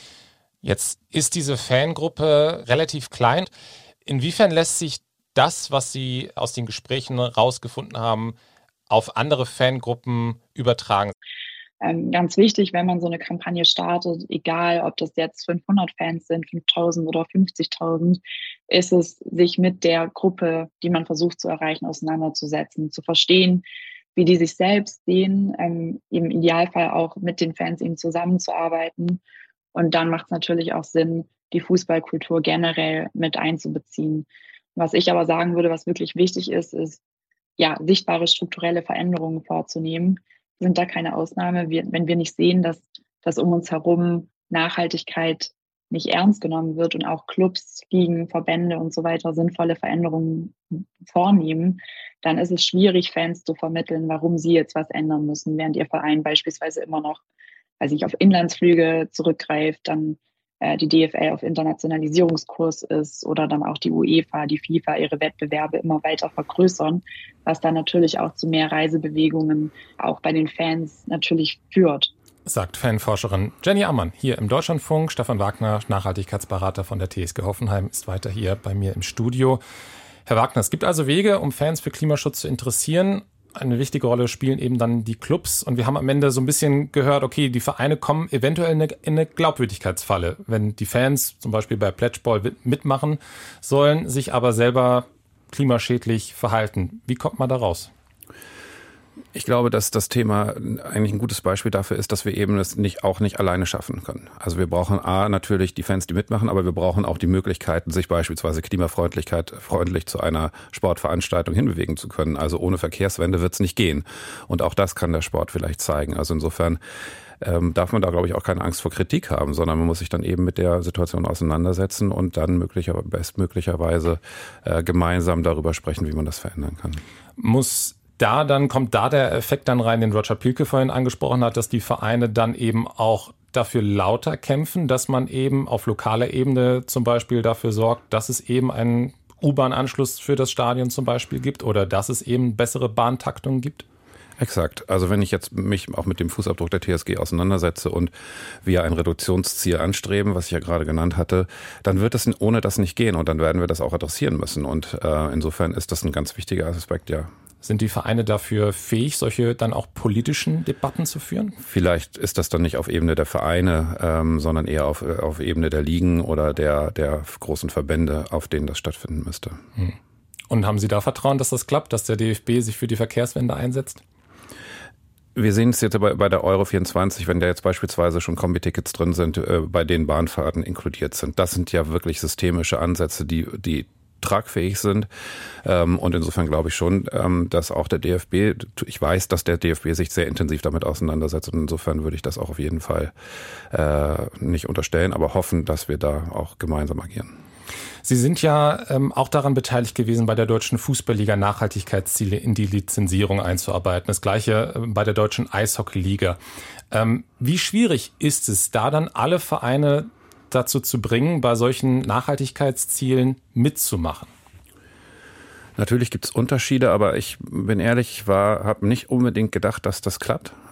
Jetzt ist diese Fangruppe relativ klein. Inwiefern lässt sich das, was Sie aus den Gesprächen rausgefunden haben, auf andere Fangruppen übertragen? Ähm, ganz wichtig, wenn man so eine Kampagne startet, egal ob das jetzt fünfhundert Fans sind, fünftausend oder fünfzigtausend, ist es, sich mit der Gruppe, die man versucht zu erreichen, auseinanderzusetzen, zu verstehen, wie die sich selbst sehen, ähm, im Idealfall auch mit den Fans eben zusammenzuarbeiten. Und dann macht es natürlich auch Sinn, die Fußballkultur generell mit einzubeziehen. Was ich aber sagen würde, was wirklich wichtig ist, ist, ja, sichtbare strukturelle Veränderungen vorzunehmen. Wir sind da keine Ausnahme. Wir, wenn wir nicht sehen, dass, dass um uns herum Nachhaltigkeit nicht ernst genommen wird und auch Clubs, Ligen, Verbände und so weiter sinnvolle Veränderungen vornehmen, dann ist es schwierig, Fans zu vermitteln, warum sie jetzt was ändern müssen, während ihr Verein beispielsweise immer noch, weiß ich, auf Inlandsflüge zurückgreift, dann äh, die D F L auf Internationalisierungskurs ist oder dann auch die UEFA, die FIFA ihre Wettbewerbe immer weiter vergrößern, was dann natürlich auch zu mehr Reisebewegungen auch bei den Fans natürlich führt. Sagt Fanforscherin Jenny Ammann hier im Deutschlandfunk. Stefan Wagner, Nachhaltigkeitsberater von der T S G Hoffenheim, ist weiter hier bei mir im Studio. Herr Wagner, es gibt also Wege, um Fans für Klimaschutz zu interessieren. Eine wichtige Rolle spielen eben dann die Clubs. Und wir haben am Ende so ein bisschen gehört, okay, die Vereine kommen eventuell in eine, in eine Glaubwürdigkeitsfalle. Wenn die Fans zum Beispiel bei Pledgeball mitmachen sollen, sich aber selber klimaschädlich verhalten. Wie kommt man da raus? Ich glaube, dass das Thema eigentlich ein gutes Beispiel dafür ist, dass wir eben es nicht, auch nicht alleine schaffen können. Also wir brauchen A, natürlich die Fans, die mitmachen, aber wir brauchen auch die Möglichkeiten, sich beispielsweise klimafreundlichkeit freundlich zu einer Sportveranstaltung hinbewegen zu können. Also ohne Verkehrswende wird es nicht gehen. Und auch das kann der Sport vielleicht zeigen. Also insofern ähm, darf man da, glaube ich, auch keine Angst vor Kritik haben, sondern man muss sich dann eben mit der Situation auseinandersetzen und dann möglicher, bestmöglicherweise äh, gemeinsam darüber sprechen, wie man das verändern kann. Muss Da dann kommt da der Effekt dann rein, den Roger Pielke vorhin angesprochen hat, dass die Vereine dann eben auch dafür lauter kämpfen, dass man eben auf lokaler Ebene zum Beispiel dafür sorgt, dass es eben einen U-Bahn-Anschluss für das Stadion zum Beispiel gibt oder dass es eben bessere Bahntaktungen gibt? Exakt. Also wenn ich jetzt mich auch mit dem Fußabdruck der T S G auseinandersetze und wir ein Reduktionsziel anstreben, was ich ja gerade genannt hatte, dann wird es ohne das nicht gehen und dann werden wir das auch adressieren müssen. Und äh, insofern ist das ein ganz wichtiger Aspekt, ja. Sind die Vereine dafür fähig, solche dann auch politischen Debatten zu führen? Vielleicht ist das dann nicht auf Ebene der Vereine, ähm, sondern eher auf, auf Ebene der Ligen oder der, der großen Verbände, auf denen das stattfinden müsste. Hm. Und haben Sie da Vertrauen, dass das klappt, dass der D F B sich für die Verkehrswende einsetzt? Wir sehen es jetzt bei, bei der Euro vierundzwanzig, wenn da jetzt beispielsweise schon Kombi-Tickets drin sind, äh, bei denen Bahnfahrten inkludiert sind. Das sind ja wirklich systemische Ansätze, die, die tragfähig sind. Und insofern glaube ich schon, dass auch der D F B, ich weiß, dass der D F B sich sehr intensiv damit auseinandersetzt und insofern würde ich das auch auf jeden Fall nicht unterstellen, aber hoffen, dass wir da auch gemeinsam agieren. Sie sind ja ähm, auch daran beteiligt gewesen, bei der Deutschen Fußballliga Nachhaltigkeitsziele in die Lizenzierung einzuarbeiten. Das Gleiche äh, bei der Deutschen Eishockeyliga. Ähm, wie schwierig ist es, da dann alle Vereine dazu zu bringen, bei solchen Nachhaltigkeitszielen mitzumachen? Natürlich gibt es Unterschiede, aber ich bin ehrlich, ich war, habe nicht unbedingt gedacht, dass das klappt.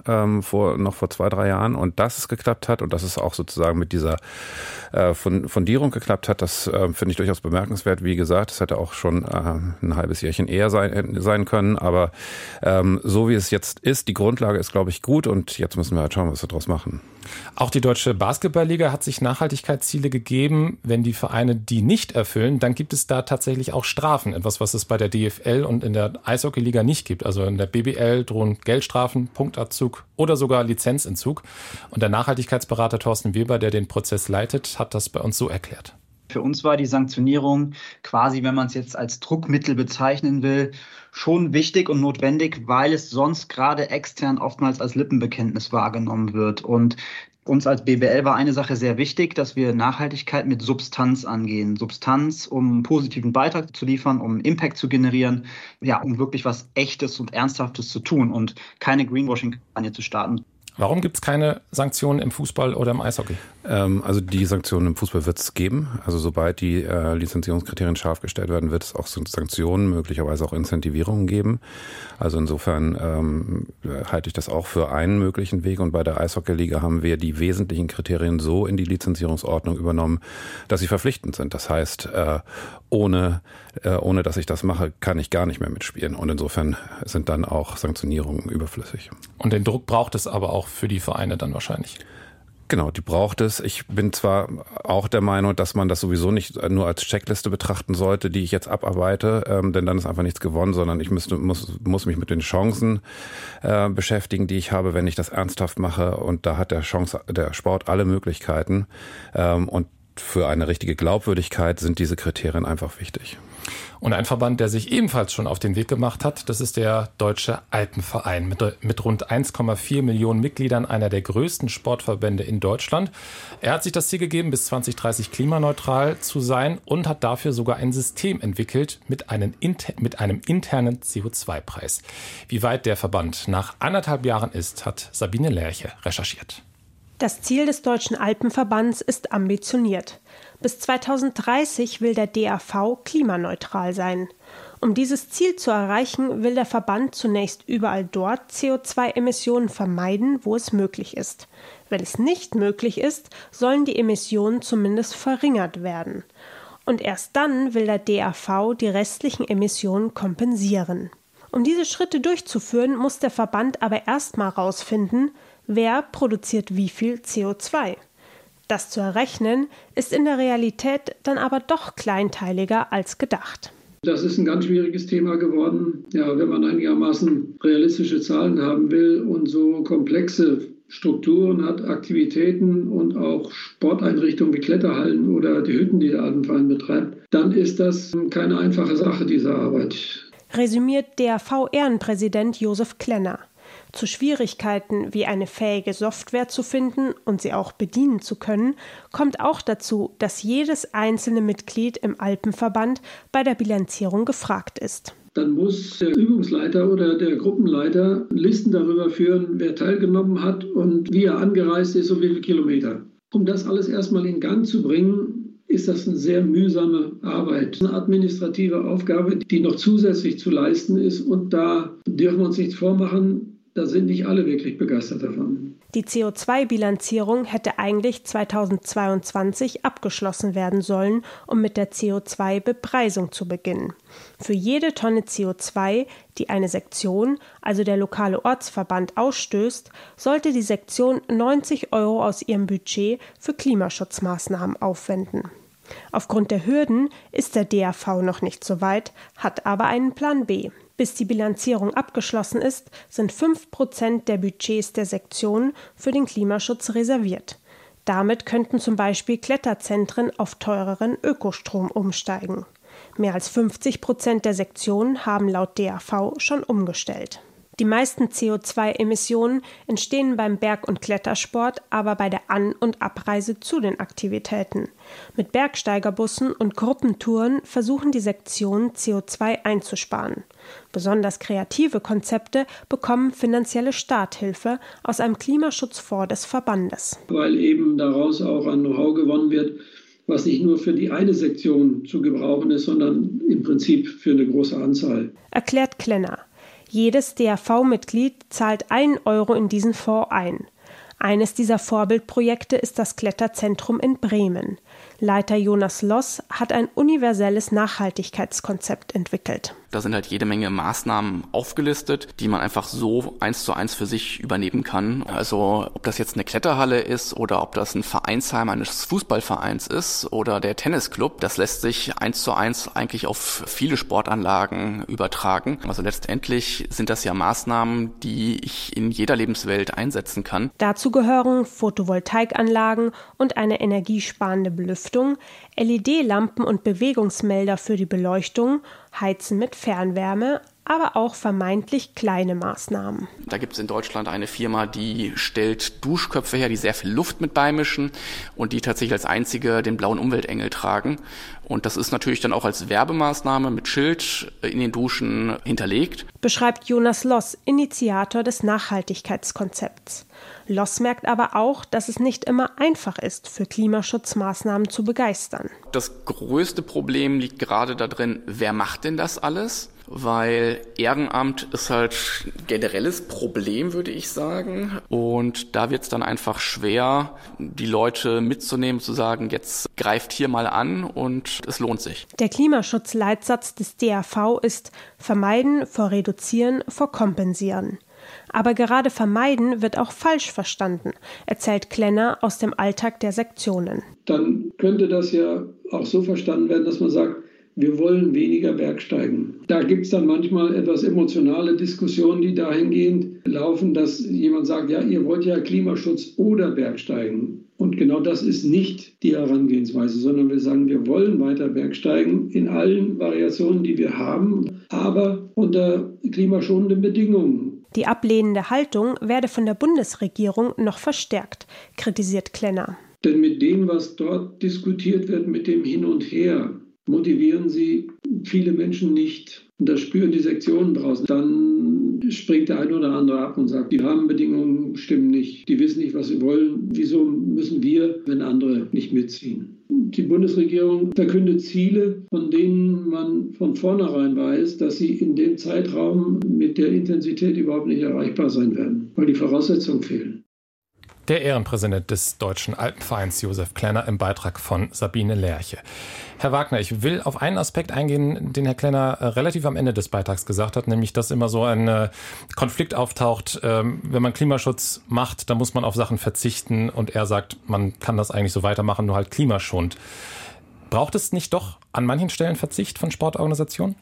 ähm, vor, noch vor zwei, drei Jahren. Und dass es geklappt hat und dass es auch sozusagen mit dieser äh, Fundierung geklappt hat, das äh, finde ich durchaus bemerkenswert. Wie gesagt, es hätte auch schon äh, ein halbes Jährchen eher sein, sein können. Aber ähm, so wie es jetzt ist, die Grundlage ist, glaube ich, gut. Und jetzt müssen wir halt schauen, was wir daraus machen. Auch die Deutsche Basketballliga hat sich Nachhaltigkeitsziele gegeben. Wenn die Vereine die nicht erfüllen, dann gibt es da tatsächlich auch Strafen. Etwas, was es bei der D F L und in der Eishockeyliga nicht gibt. Also in der B B L drohen Geldstrafen, Punktabzug oder sogar Lizenzentzug. Und der Nachhaltigkeitsberater Thorsten Weber, der den Prozess leitet, hat das bei uns so erklärt. Für uns war die Sanktionierung quasi, wenn man es jetzt als Druckmittel bezeichnen will, schon wichtig und notwendig, weil es sonst gerade extern oftmals als Lippenbekenntnis wahrgenommen wird. Und uns als B B L war eine Sache sehr wichtig, dass wir Nachhaltigkeit mit Substanz angehen. Substanz, um einen positiven Beitrag zu liefern, um Impact zu generieren, ja, um wirklich was Echtes und Ernsthaftes zu tun und keine Greenwashing-Kampagne zu starten. Warum gibt es keine Sanktionen im Fußball oder im Eishockey? Ähm, also die Sanktionen im Fußball wird es geben. Also sobald die äh, Lizenzierungskriterien scharf gestellt werden, wird es auch Sanktionen, möglicherweise auch Incentivierungen geben. Also insofern ähm, halte ich das auch für einen möglichen Weg. Und bei der Eishockeyliga haben wir die wesentlichen Kriterien so in die Lizenzierungsordnung übernommen, dass sie verpflichtend sind. Das heißt, äh, ohne, äh, ohne dass ich das mache, kann ich gar nicht mehr mitspielen. Und insofern sind dann auch Sanktionierungen überflüssig. Und den Druck braucht es aber auch für die Vereine dann wahrscheinlich. Genau, die braucht es. Ich bin zwar auch der Meinung, dass man das sowieso nicht nur als Checkliste betrachten sollte, die ich jetzt abarbeite, ähm, denn dann ist einfach nichts gewonnen, sondern ich müsste, muss, muss mich mit den Chancen äh, beschäftigen, die ich habe, wenn ich das ernsthaft mache. Und da hat der Chance, der Sport alle Möglichkeiten. Ähm, und für eine richtige Glaubwürdigkeit sind diese Kriterien einfach wichtig. Und ein Verband, der sich ebenfalls schon auf den Weg gemacht hat, das ist der Deutsche Alpenverein. Mit, mit rund eins Komma vier Millionen Mitgliedern, einer der größten Sportverbände in Deutschland. Er hat sich das Ziel gegeben, bis zwanzig dreißig klimaneutral zu sein und hat dafür sogar ein System entwickelt mit einem, inter, mit einem internen C O zwei Preis. Wie weit der Verband nach anderthalb Jahren ist, hat Sabine Lerche recherchiert. Das Ziel des Deutschen Alpenverbands ist ambitioniert. Bis zweitausenddreißig will der D A V klimaneutral sein. Um dieses Ziel zu erreichen, will der Verband zunächst überall dort C O zwei Emissionen vermeiden, wo es möglich ist. Wenn es nicht möglich ist, sollen die Emissionen zumindest verringert werden. Und erst dann will der D A V die restlichen Emissionen kompensieren. Um diese Schritte durchzuführen, muss der Verband aber erst mal herausfinden, wer produziert wie viel C O zwei. Das zu errechnen, ist in der Realität dann aber doch kleinteiliger als gedacht. Das ist ein ganz schwieriges Thema geworden. Ja, wenn man einigermaßen realistische Zahlen haben will und so komplexe Strukturen hat, Aktivitäten und auch Sporteinrichtungen wie Kletterhallen oder die Hütten, die der Alpenverein betreibt, dann ist das keine einfache Sache, diese Arbeit. Resümiert D A V-Ehrenpräsident Josef Klenner. Zu Schwierigkeiten wie eine fähige Software zu finden und sie auch bedienen zu können, kommt auch dazu, dass jedes einzelne Mitglied im Alpenverband bei der Bilanzierung gefragt ist. Dann muss der Übungsleiter oder der Gruppenleiter Listen darüber führen, wer teilgenommen hat und wie er angereist ist und wie viele Kilometer. Um das alles erstmal in Gang zu bringen, ist das eine sehr mühsame Arbeit. Eine administrative Aufgabe, die noch zusätzlich zu leisten ist. Und da dürfen wir uns nichts vormachen, da sind nicht alle wirklich begeistert davon. Die C O zwei Bilanzierung hätte eigentlich zweitausendzweiundzwanzig abgeschlossen werden sollen, um mit der C O zwei Bepreisung zu beginnen. Für jede Tonne C O zwei, die eine Sektion, also der lokale Ortsverband, ausstößt, sollte die Sektion neunzig Euro aus ihrem Budget für Klimaschutzmaßnahmen aufwenden. Aufgrund der Hürden ist der D A V noch nicht so weit, hat aber einen Plan B. Bis die Bilanzierung abgeschlossen ist, sind fünf Prozent der Budgets der Sektionen für den Klimaschutz reserviert. Damit könnten zum Beispiel Kletterzentren auf teureren Ökostrom umsteigen. Mehr als fünfzig Prozent der Sektionen haben laut D A V schon umgestellt. Die meisten C O zwei Emissionen entstehen beim Berg- und Klettersport, aber bei der An- und Abreise zu den Aktivitäten. Mit Bergsteigerbussen und Gruppentouren versuchen die Sektionen C O zwei einzusparen. Besonders kreative Konzepte bekommen finanzielle Starthilfe aus einem Klimaschutzfonds des Verbandes. Weil eben daraus auch an Know-how gewonnen wird, was nicht nur für die eine Sektion zu gebrauchen ist, sondern im Prinzip für eine große Anzahl. Erklärt Klenner. Jedes D A V-Mitglied zahlt einen Euro in diesen Fonds ein. Eines dieser Vorbildprojekte ist das Kletterzentrum in Bremen. Leiter Jonas Loss hat ein universelles Nachhaltigkeitskonzept entwickelt. Da sind halt jede Menge Maßnahmen aufgelistet, die man einfach so eins zu eins für sich übernehmen kann. Also ob das jetzt eine Kletterhalle ist oder ob das ein Vereinsheim eines Fußballvereins ist oder der Tennisclub, das lässt sich eins zu eins eigentlich auf viele Sportanlagen übertragen. Also letztendlich sind das ja Maßnahmen, die ich in jeder Lebenswelt einsetzen kann. Dazu gehören Photovoltaikanlagen und eine energiesparende Belüftung, L E D-Lampen und Bewegungsmelder für die Beleuchtung, Heizen mit Fernwärme, aber auch vermeintlich kleine Maßnahmen. Da gibt es in Deutschland eine Firma, die stellt Duschköpfe her, die sehr viel Luft mit beimischen und die tatsächlich als einzige den blauen Umweltengel tragen. Und das ist natürlich dann auch als Werbemaßnahme mit Schild in den Duschen hinterlegt. Beschreibt Jonas Loss, Initiator des Nachhaltigkeitskonzepts. Loss merkt aber auch, dass es nicht immer einfach ist, für Klimaschutzmaßnahmen zu begeistern. Das größte Problem liegt gerade darin, wer macht denn das alles? Weil Ehrenamt ist halt ein generelles Problem, würde ich sagen. Und da wird es dann einfach schwer, die Leute mitzunehmen, zu sagen, jetzt greift hier mal an und es lohnt sich. Der Klimaschutzleitsatz des D A V ist vermeiden vor reduzieren vor kompensieren. Aber gerade vermeiden wird auch falsch verstanden, erzählt Klenner aus dem Alltag der Sektionen. Dann könnte das ja auch so verstanden werden, dass man sagt, wir wollen weniger Bergsteigen. Da gibt es dann manchmal etwas emotionale Diskussionen, die dahingehend laufen, dass jemand sagt, ja, ihr wollt ja Klimaschutz oder Bergsteigen. Und genau das ist nicht die Herangehensweise, sondern wir sagen, wir wollen weiter Bergsteigen in allen Variationen, die wir haben, aber unter klimaschonenden Bedingungen. Die ablehnende Haltung werde von der Bundesregierung noch verstärkt, kritisiert Klenner. Denn mit dem, was dort diskutiert wird, mit dem Hin und Her, motivieren sie viele Menschen nicht. Und das spüren die Sektionen draußen. Dann springt der eine oder andere ab und sagt, die Rahmenbedingungen stimmen nicht. Die wissen nicht, was sie wollen. Wieso müssen wir, wenn andere nicht mitziehen? Die Bundesregierung verkündet Ziele, von denen man von vornherein weiß, dass sie in dem Zeitraum mit der Intensität überhaupt nicht erreichbar sein werden, weil die Voraussetzungen fehlen. Der Ehrenpräsident des Deutschen Alpenvereins Josef Klenner im Beitrag von Sabine Lerche. Herr Wagner, ich will auf einen Aspekt eingehen, den Herr Klenner relativ am Ende des Beitrags gesagt hat, nämlich, dass immer so ein Konflikt auftaucht. Wenn man Klimaschutz macht, dann muss man auf Sachen verzichten und er sagt, man kann das eigentlich so weitermachen, nur halt klimaschonend. Braucht es nicht doch an manchen Stellen Verzicht von Sportorganisationen?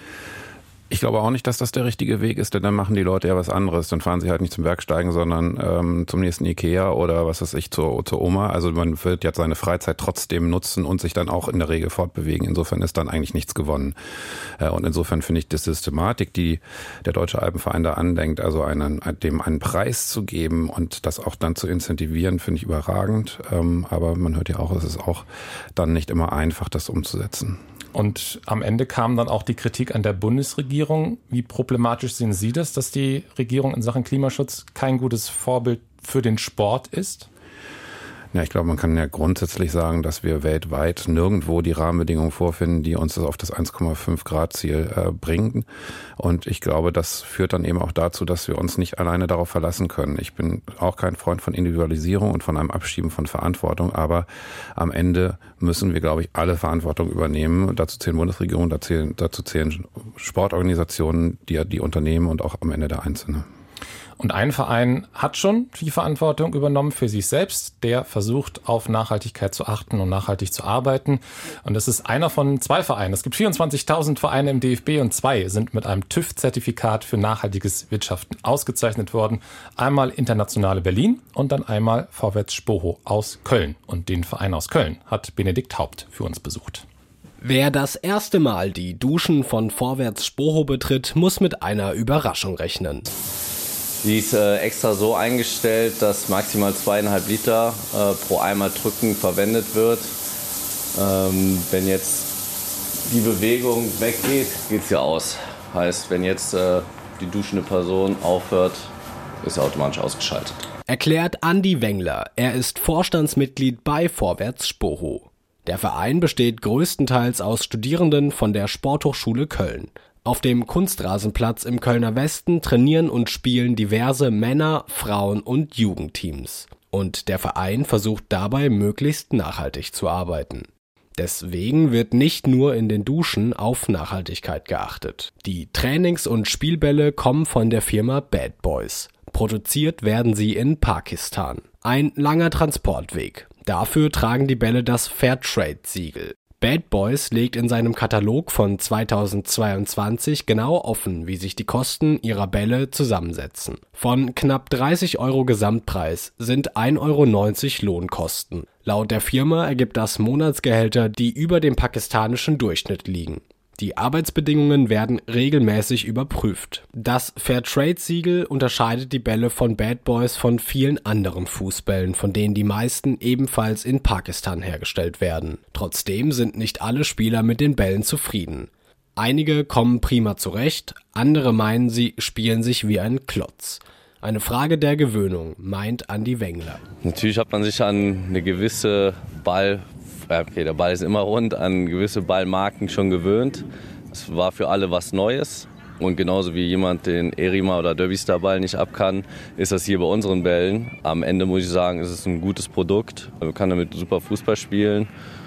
Ich glaube auch nicht, dass das der richtige Weg ist, denn dann machen die Leute ja was anderes. Dann fahren sie halt nicht zum Bergsteigen, sondern ähm, zum nächsten Ikea oder was weiß ich, zur, zur Oma. Also man wird jetzt seine Freizeit trotzdem nutzen und sich dann auch in der Regel fortbewegen. Insofern ist dann eigentlich nichts gewonnen. Äh, und insofern finde ich die Systematik, die der Deutsche Alpenverein da andenkt, also einen, dem einen Preis zu geben und das auch dann zu incentivieren, finde ich überragend. Ähm, aber man hört ja auch, es ist auch dann nicht immer einfach, das umzusetzen. Und am Ende kam dann auch die Kritik an der Bundesregierung. Wie problematisch sehen Sie das, dass die Regierung in Sachen Klimaschutz kein gutes Vorbild für den Sport ist? Ja, ich glaube, man kann ja grundsätzlich sagen, dass wir weltweit nirgendwo die Rahmenbedingungen vorfinden, die uns das auf das eins Komma fünf Grad Ziel äh, bringen. Und ich glaube, das führt dann eben auch dazu, dass wir uns nicht alleine darauf verlassen können. Ich bin auch kein Freund von Individualisierung und von einem Abschieben von Verantwortung, aber am Ende müssen wir, glaube ich, alle Verantwortung übernehmen. Dazu zählen Bundesregierungen, dazu zählen, dazu zählen Sportorganisationen, die, die Unternehmen und auch am Ende der Einzelne. Und ein Verein hat schon die Verantwortung übernommen für sich selbst. Der versucht, auf Nachhaltigkeit zu achten und nachhaltig zu arbeiten. Und das ist einer von zwei Vereinen. Es gibt vierundzwanzigtausend Vereine im D F B und zwei sind mit einem TÜV-Zertifikat für nachhaltiges Wirtschaften ausgezeichnet worden. Einmal Internationale Berlin und dann einmal Vorwärts Spoho aus Köln. Und den Verein aus Köln hat Benedikt Haupt für uns besucht. Wer das erste Mal die Duschen von Vorwärts Spoho betritt, muss mit einer Überraschung rechnen. Die ist äh, extra so eingestellt, dass maximal zweieinhalb Liter äh, pro Eimer drücken verwendet wird. Ähm, wenn jetzt die Bewegung weggeht, geht es ja aus. Heißt, wenn jetzt äh, die duschende Person aufhört, ist er automatisch ausgeschaltet. Erklärt Andi Wengler. Er ist Vorstandsmitglied bei Vorwärts Spoho. Der Verein besteht größtenteils aus Studierenden von der Sporthochschule Köln. Auf dem Kunstrasenplatz im Kölner Westen trainieren und spielen diverse Männer-, Frauen- und Jugendteams. Und der Verein versucht dabei, möglichst nachhaltig zu arbeiten. Deswegen wird nicht nur in den Duschen auf Nachhaltigkeit geachtet. Die Trainings- und Spielbälle kommen von der Firma Bad Boys. Produziert werden sie in Pakistan. Ein langer Transportweg. Dafür tragen die Bälle das Fairtrade-Siegel. Bad Boys legt in seinem Katalog von zweitausendzweiundzwanzig genau offen, wie sich die Kosten ihrer Bälle zusammensetzen. Von knapp dreißig Euro Gesamtpreis sind ein Euro neunzig Lohnkosten. Laut der Firma ergibt das Monatsgehälter, die über dem pakistanischen Durchschnitt liegen. Die Arbeitsbedingungen werden regelmäßig überprüft. Das Fairtrade-Siegel unterscheidet die Bälle von Bad Boys von vielen anderen Fußbällen, von denen die meisten ebenfalls in Pakistan hergestellt werden. Trotzdem sind nicht alle Spieler mit den Bällen zufrieden. Einige kommen prima zurecht, andere meinen, sie spielen sich wie ein Klotz. Eine Frage der Gewöhnung, meint Andi Wengler. Natürlich hat man sich an eine gewisse Ball Okay, der Ball ist immer rund, an gewisse Ballmarken schon gewöhnt. Es war für alle was Neues. Und genauso wie jemand den Erima oder Derbystar-Ball nicht ab kann, ist das hier bei unseren Bällen. Am Ende muss ich sagen, ist es ein gutes Produkt. Man kann damit super Fußball spielen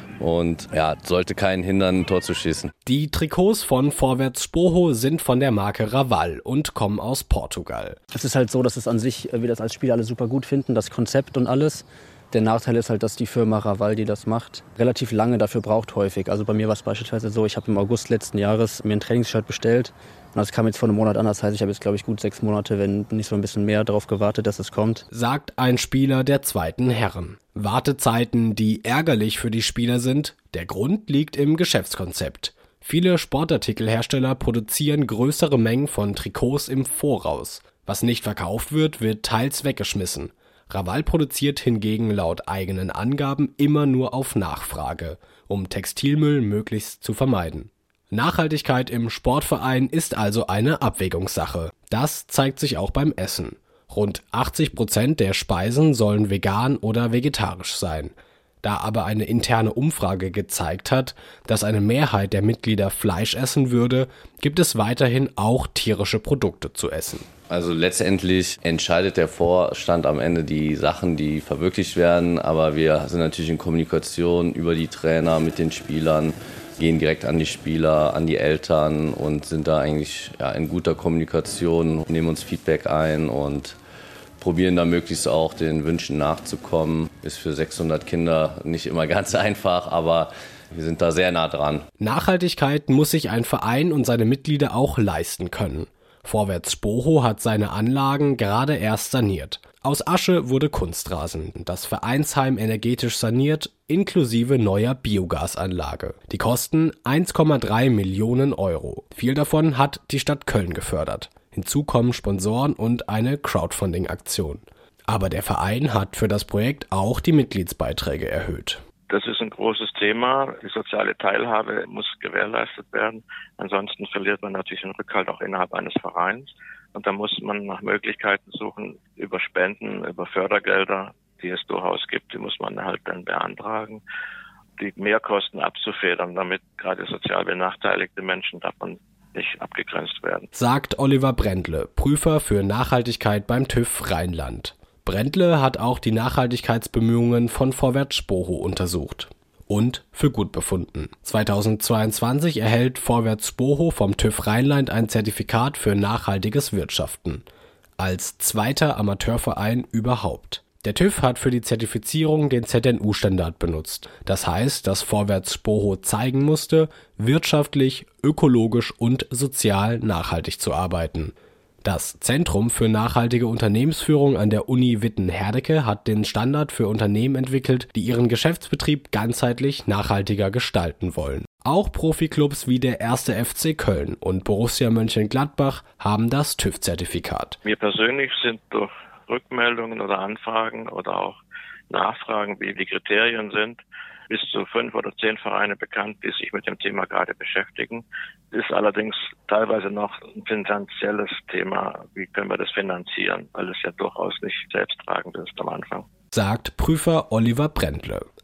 und ja, sollte keinen hindern, ein Tor zu schießen. Die Trikots von Vorwärts Spoho sind von der Marke Raval und kommen aus Portugal. Es ist halt so, dass es an sich, wir das als Spieler alle super gut finden, das Konzept und alles. Der Nachteil ist halt, dass die Firma Raval, die das macht, relativ lange dafür braucht häufig. Also bei mir war es beispielsweise so, ich habe im August letzten Jahres mir ein Trainingsshirt bestellt und das kam jetzt vor einem Monat an. Das heißt, ich habe jetzt, glaube ich, gut sechs Monate, wenn nicht so ein bisschen mehr, darauf gewartet, dass es kommt. Sagt ein Spieler der zweiten Herren. Wartezeiten, die ärgerlich für die Spieler sind, der Grund liegt im Geschäftskonzept. Viele Sportartikelhersteller produzieren größere Mengen von Trikots im Voraus. Was nicht verkauft wird, wird teils weggeschmissen. Raval produziert hingegen laut eigenen Angaben immer nur auf Nachfrage, um Textilmüll möglichst zu vermeiden. Nachhaltigkeit im Sportverein ist also eine Abwägungssache. Das zeigt sich auch beim Essen. Rund achtzig Prozent der Speisen sollen vegan oder vegetarisch sein. Da aber eine interne Umfrage gezeigt hat, dass eine Mehrheit der Mitglieder Fleisch essen würde, gibt es weiterhin auch tierische Produkte zu essen. Also letztendlich entscheidet der Vorstand am Ende die Sachen, die verwirklicht werden. Aber wir sind natürlich in Kommunikation über die Trainer mit den Spielern, gehen direkt an die Spieler, an die Eltern und sind da eigentlich ja, in guter Kommunikation, nehmen uns Feedback ein und probieren da möglichst auch den Wünschen nachzukommen. Ist für sechshundert Kinder nicht immer ganz einfach, aber wir sind da sehr nah dran. Nachhaltigkeit muss sich ein Verein und seine Mitglieder auch leisten können. Vorwärts Spoho hat seine Anlagen gerade erst saniert. Aus Asche wurde Kunstrasen, das Vereinsheim energetisch saniert, inklusive neuer Biogasanlage. Die kosten eins Komma drei Millionen Euro. Viel davon hat die Stadt Köln gefördert. Hinzu kommen Sponsoren und eine Crowdfunding-Aktion. Aber der Verein hat für das Projekt auch die Mitgliedsbeiträge erhöht. Das ist ein großes Thema. Die soziale Teilhabe muss gewährleistet werden. Ansonsten verliert man natürlich den Rückhalt auch innerhalb eines Vereins. Und da muss man nach Möglichkeiten suchen, über Spenden, über Fördergelder, die es durchaus gibt, die muss man halt dann beantragen, die Mehrkosten abzufedern, damit gerade sozial benachteiligte Menschen davon nicht abgegrenzt werden. Sagt Oliver Brendle, Prüfer für Nachhaltigkeit beim TÜV Rheinland. Brendle hat auch die Nachhaltigkeitsbemühungen von Vorwärts Spoho untersucht und für gut befunden. zweitausendzweiundzwanzig erhält Vorwärts Spoho vom TÜV Rheinland ein Zertifikat für nachhaltiges Wirtschaften. Als zweiter Amateurverein überhaupt. Der TÜV hat für die Zertifizierung den Z N U-Standard benutzt. Das heißt, dass Vorwärts Spoho zeigen musste, wirtschaftlich, ökologisch und sozial nachhaltig zu arbeiten. Das Zentrum für nachhaltige Unternehmensführung an der Uni Witten-Herdecke hat den Standard für Unternehmen entwickelt, die ihren Geschäftsbetrieb ganzheitlich nachhaltiger gestalten wollen. Auch Profiklubs wie der erste F C Köln und Borussia Mönchengladbach haben das TÜV-Zertifikat. Mir persönlich sind durch Rückmeldungen oder Anfragen oder auch Nachfragen, wie die Kriterien sind, bis zu fünf oder zehn Vereine bekannt, die sich mit dem Thema gerade beschäftigen. Ist allerdings teilweise noch ein finanzielles Thema. Wie können wir das finanzieren? Weil es ja durchaus nicht selbsttragend ist am Anfang. Sagt Prüfer Oliver Brendle.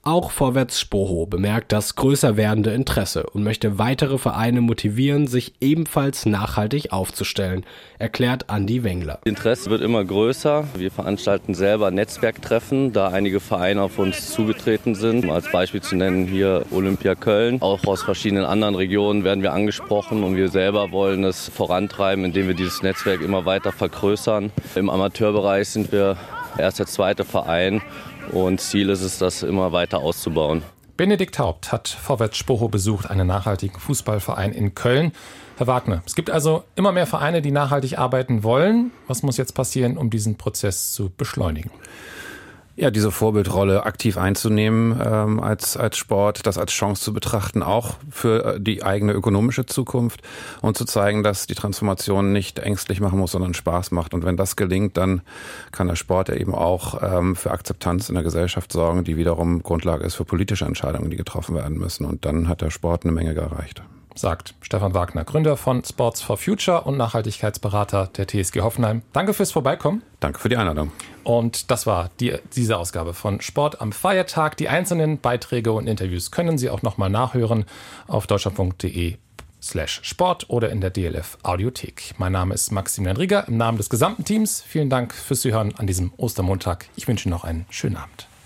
Auch Vorwärts Spoho bemerkt das größer werdende Interesse und möchte weitere Vereine motivieren, sich ebenfalls nachhaltig aufzustellen, erklärt Andi Wengler. Das Interesse wird immer größer. Wir veranstalten selber Netzwerktreffen, da einige Vereine auf uns zugetreten sind. Um als Beispiel zu nennen hier Olympia Köln. Auch aus verschiedenen anderen Regionen werden wir angesprochen und wir selber wollen es vorantreiben, indem wir dieses Netzwerk immer weiter vergrößern. Im Amateurbereich sind wir erst der zweite Verein und Ziel ist es, das immer weiter auszubauen. Benedikt Haupt hat Vorwärts Spoho besucht, einen nachhaltigen Fußballverein in Köln. Herr Wagner, es gibt also immer mehr Vereine, die nachhaltig arbeiten wollen. Was muss jetzt passieren, um diesen Prozess zu beschleunigen? Ja, diese Vorbildrolle aktiv einzunehmen ähm, als, als Sport, das als Chance zu betrachten, auch für die eigene ökonomische Zukunft und zu zeigen, dass die Transformation nicht ängstlich machen muss, sondern Spaß macht. Und wenn das gelingt, dann kann der Sport ja eben auch ähm, für Akzeptanz in der Gesellschaft sorgen, die wiederum Grundlage ist für politische Entscheidungen, die getroffen werden müssen. Und dann hat der Sport eine Menge erreicht. Sagt Stefan Wagner, Gründer von Sports for Future und Nachhaltigkeitsberater der T S G Hoffenheim. Danke fürs Vorbeikommen. Danke für die Einladung. Und das war die, diese Ausgabe von Sport am Feiertag. Die einzelnen Beiträge und Interviews können Sie auch nochmal nachhören auf deutschlandfunk.de slash Sport oder in der D L F Audiothek. Mein Name ist Maximilian Rieger im Namen des gesamten Teams. Vielen Dank fürs Zuhören an diesem Ostermontag. Ich wünsche Ihnen noch einen schönen Abend.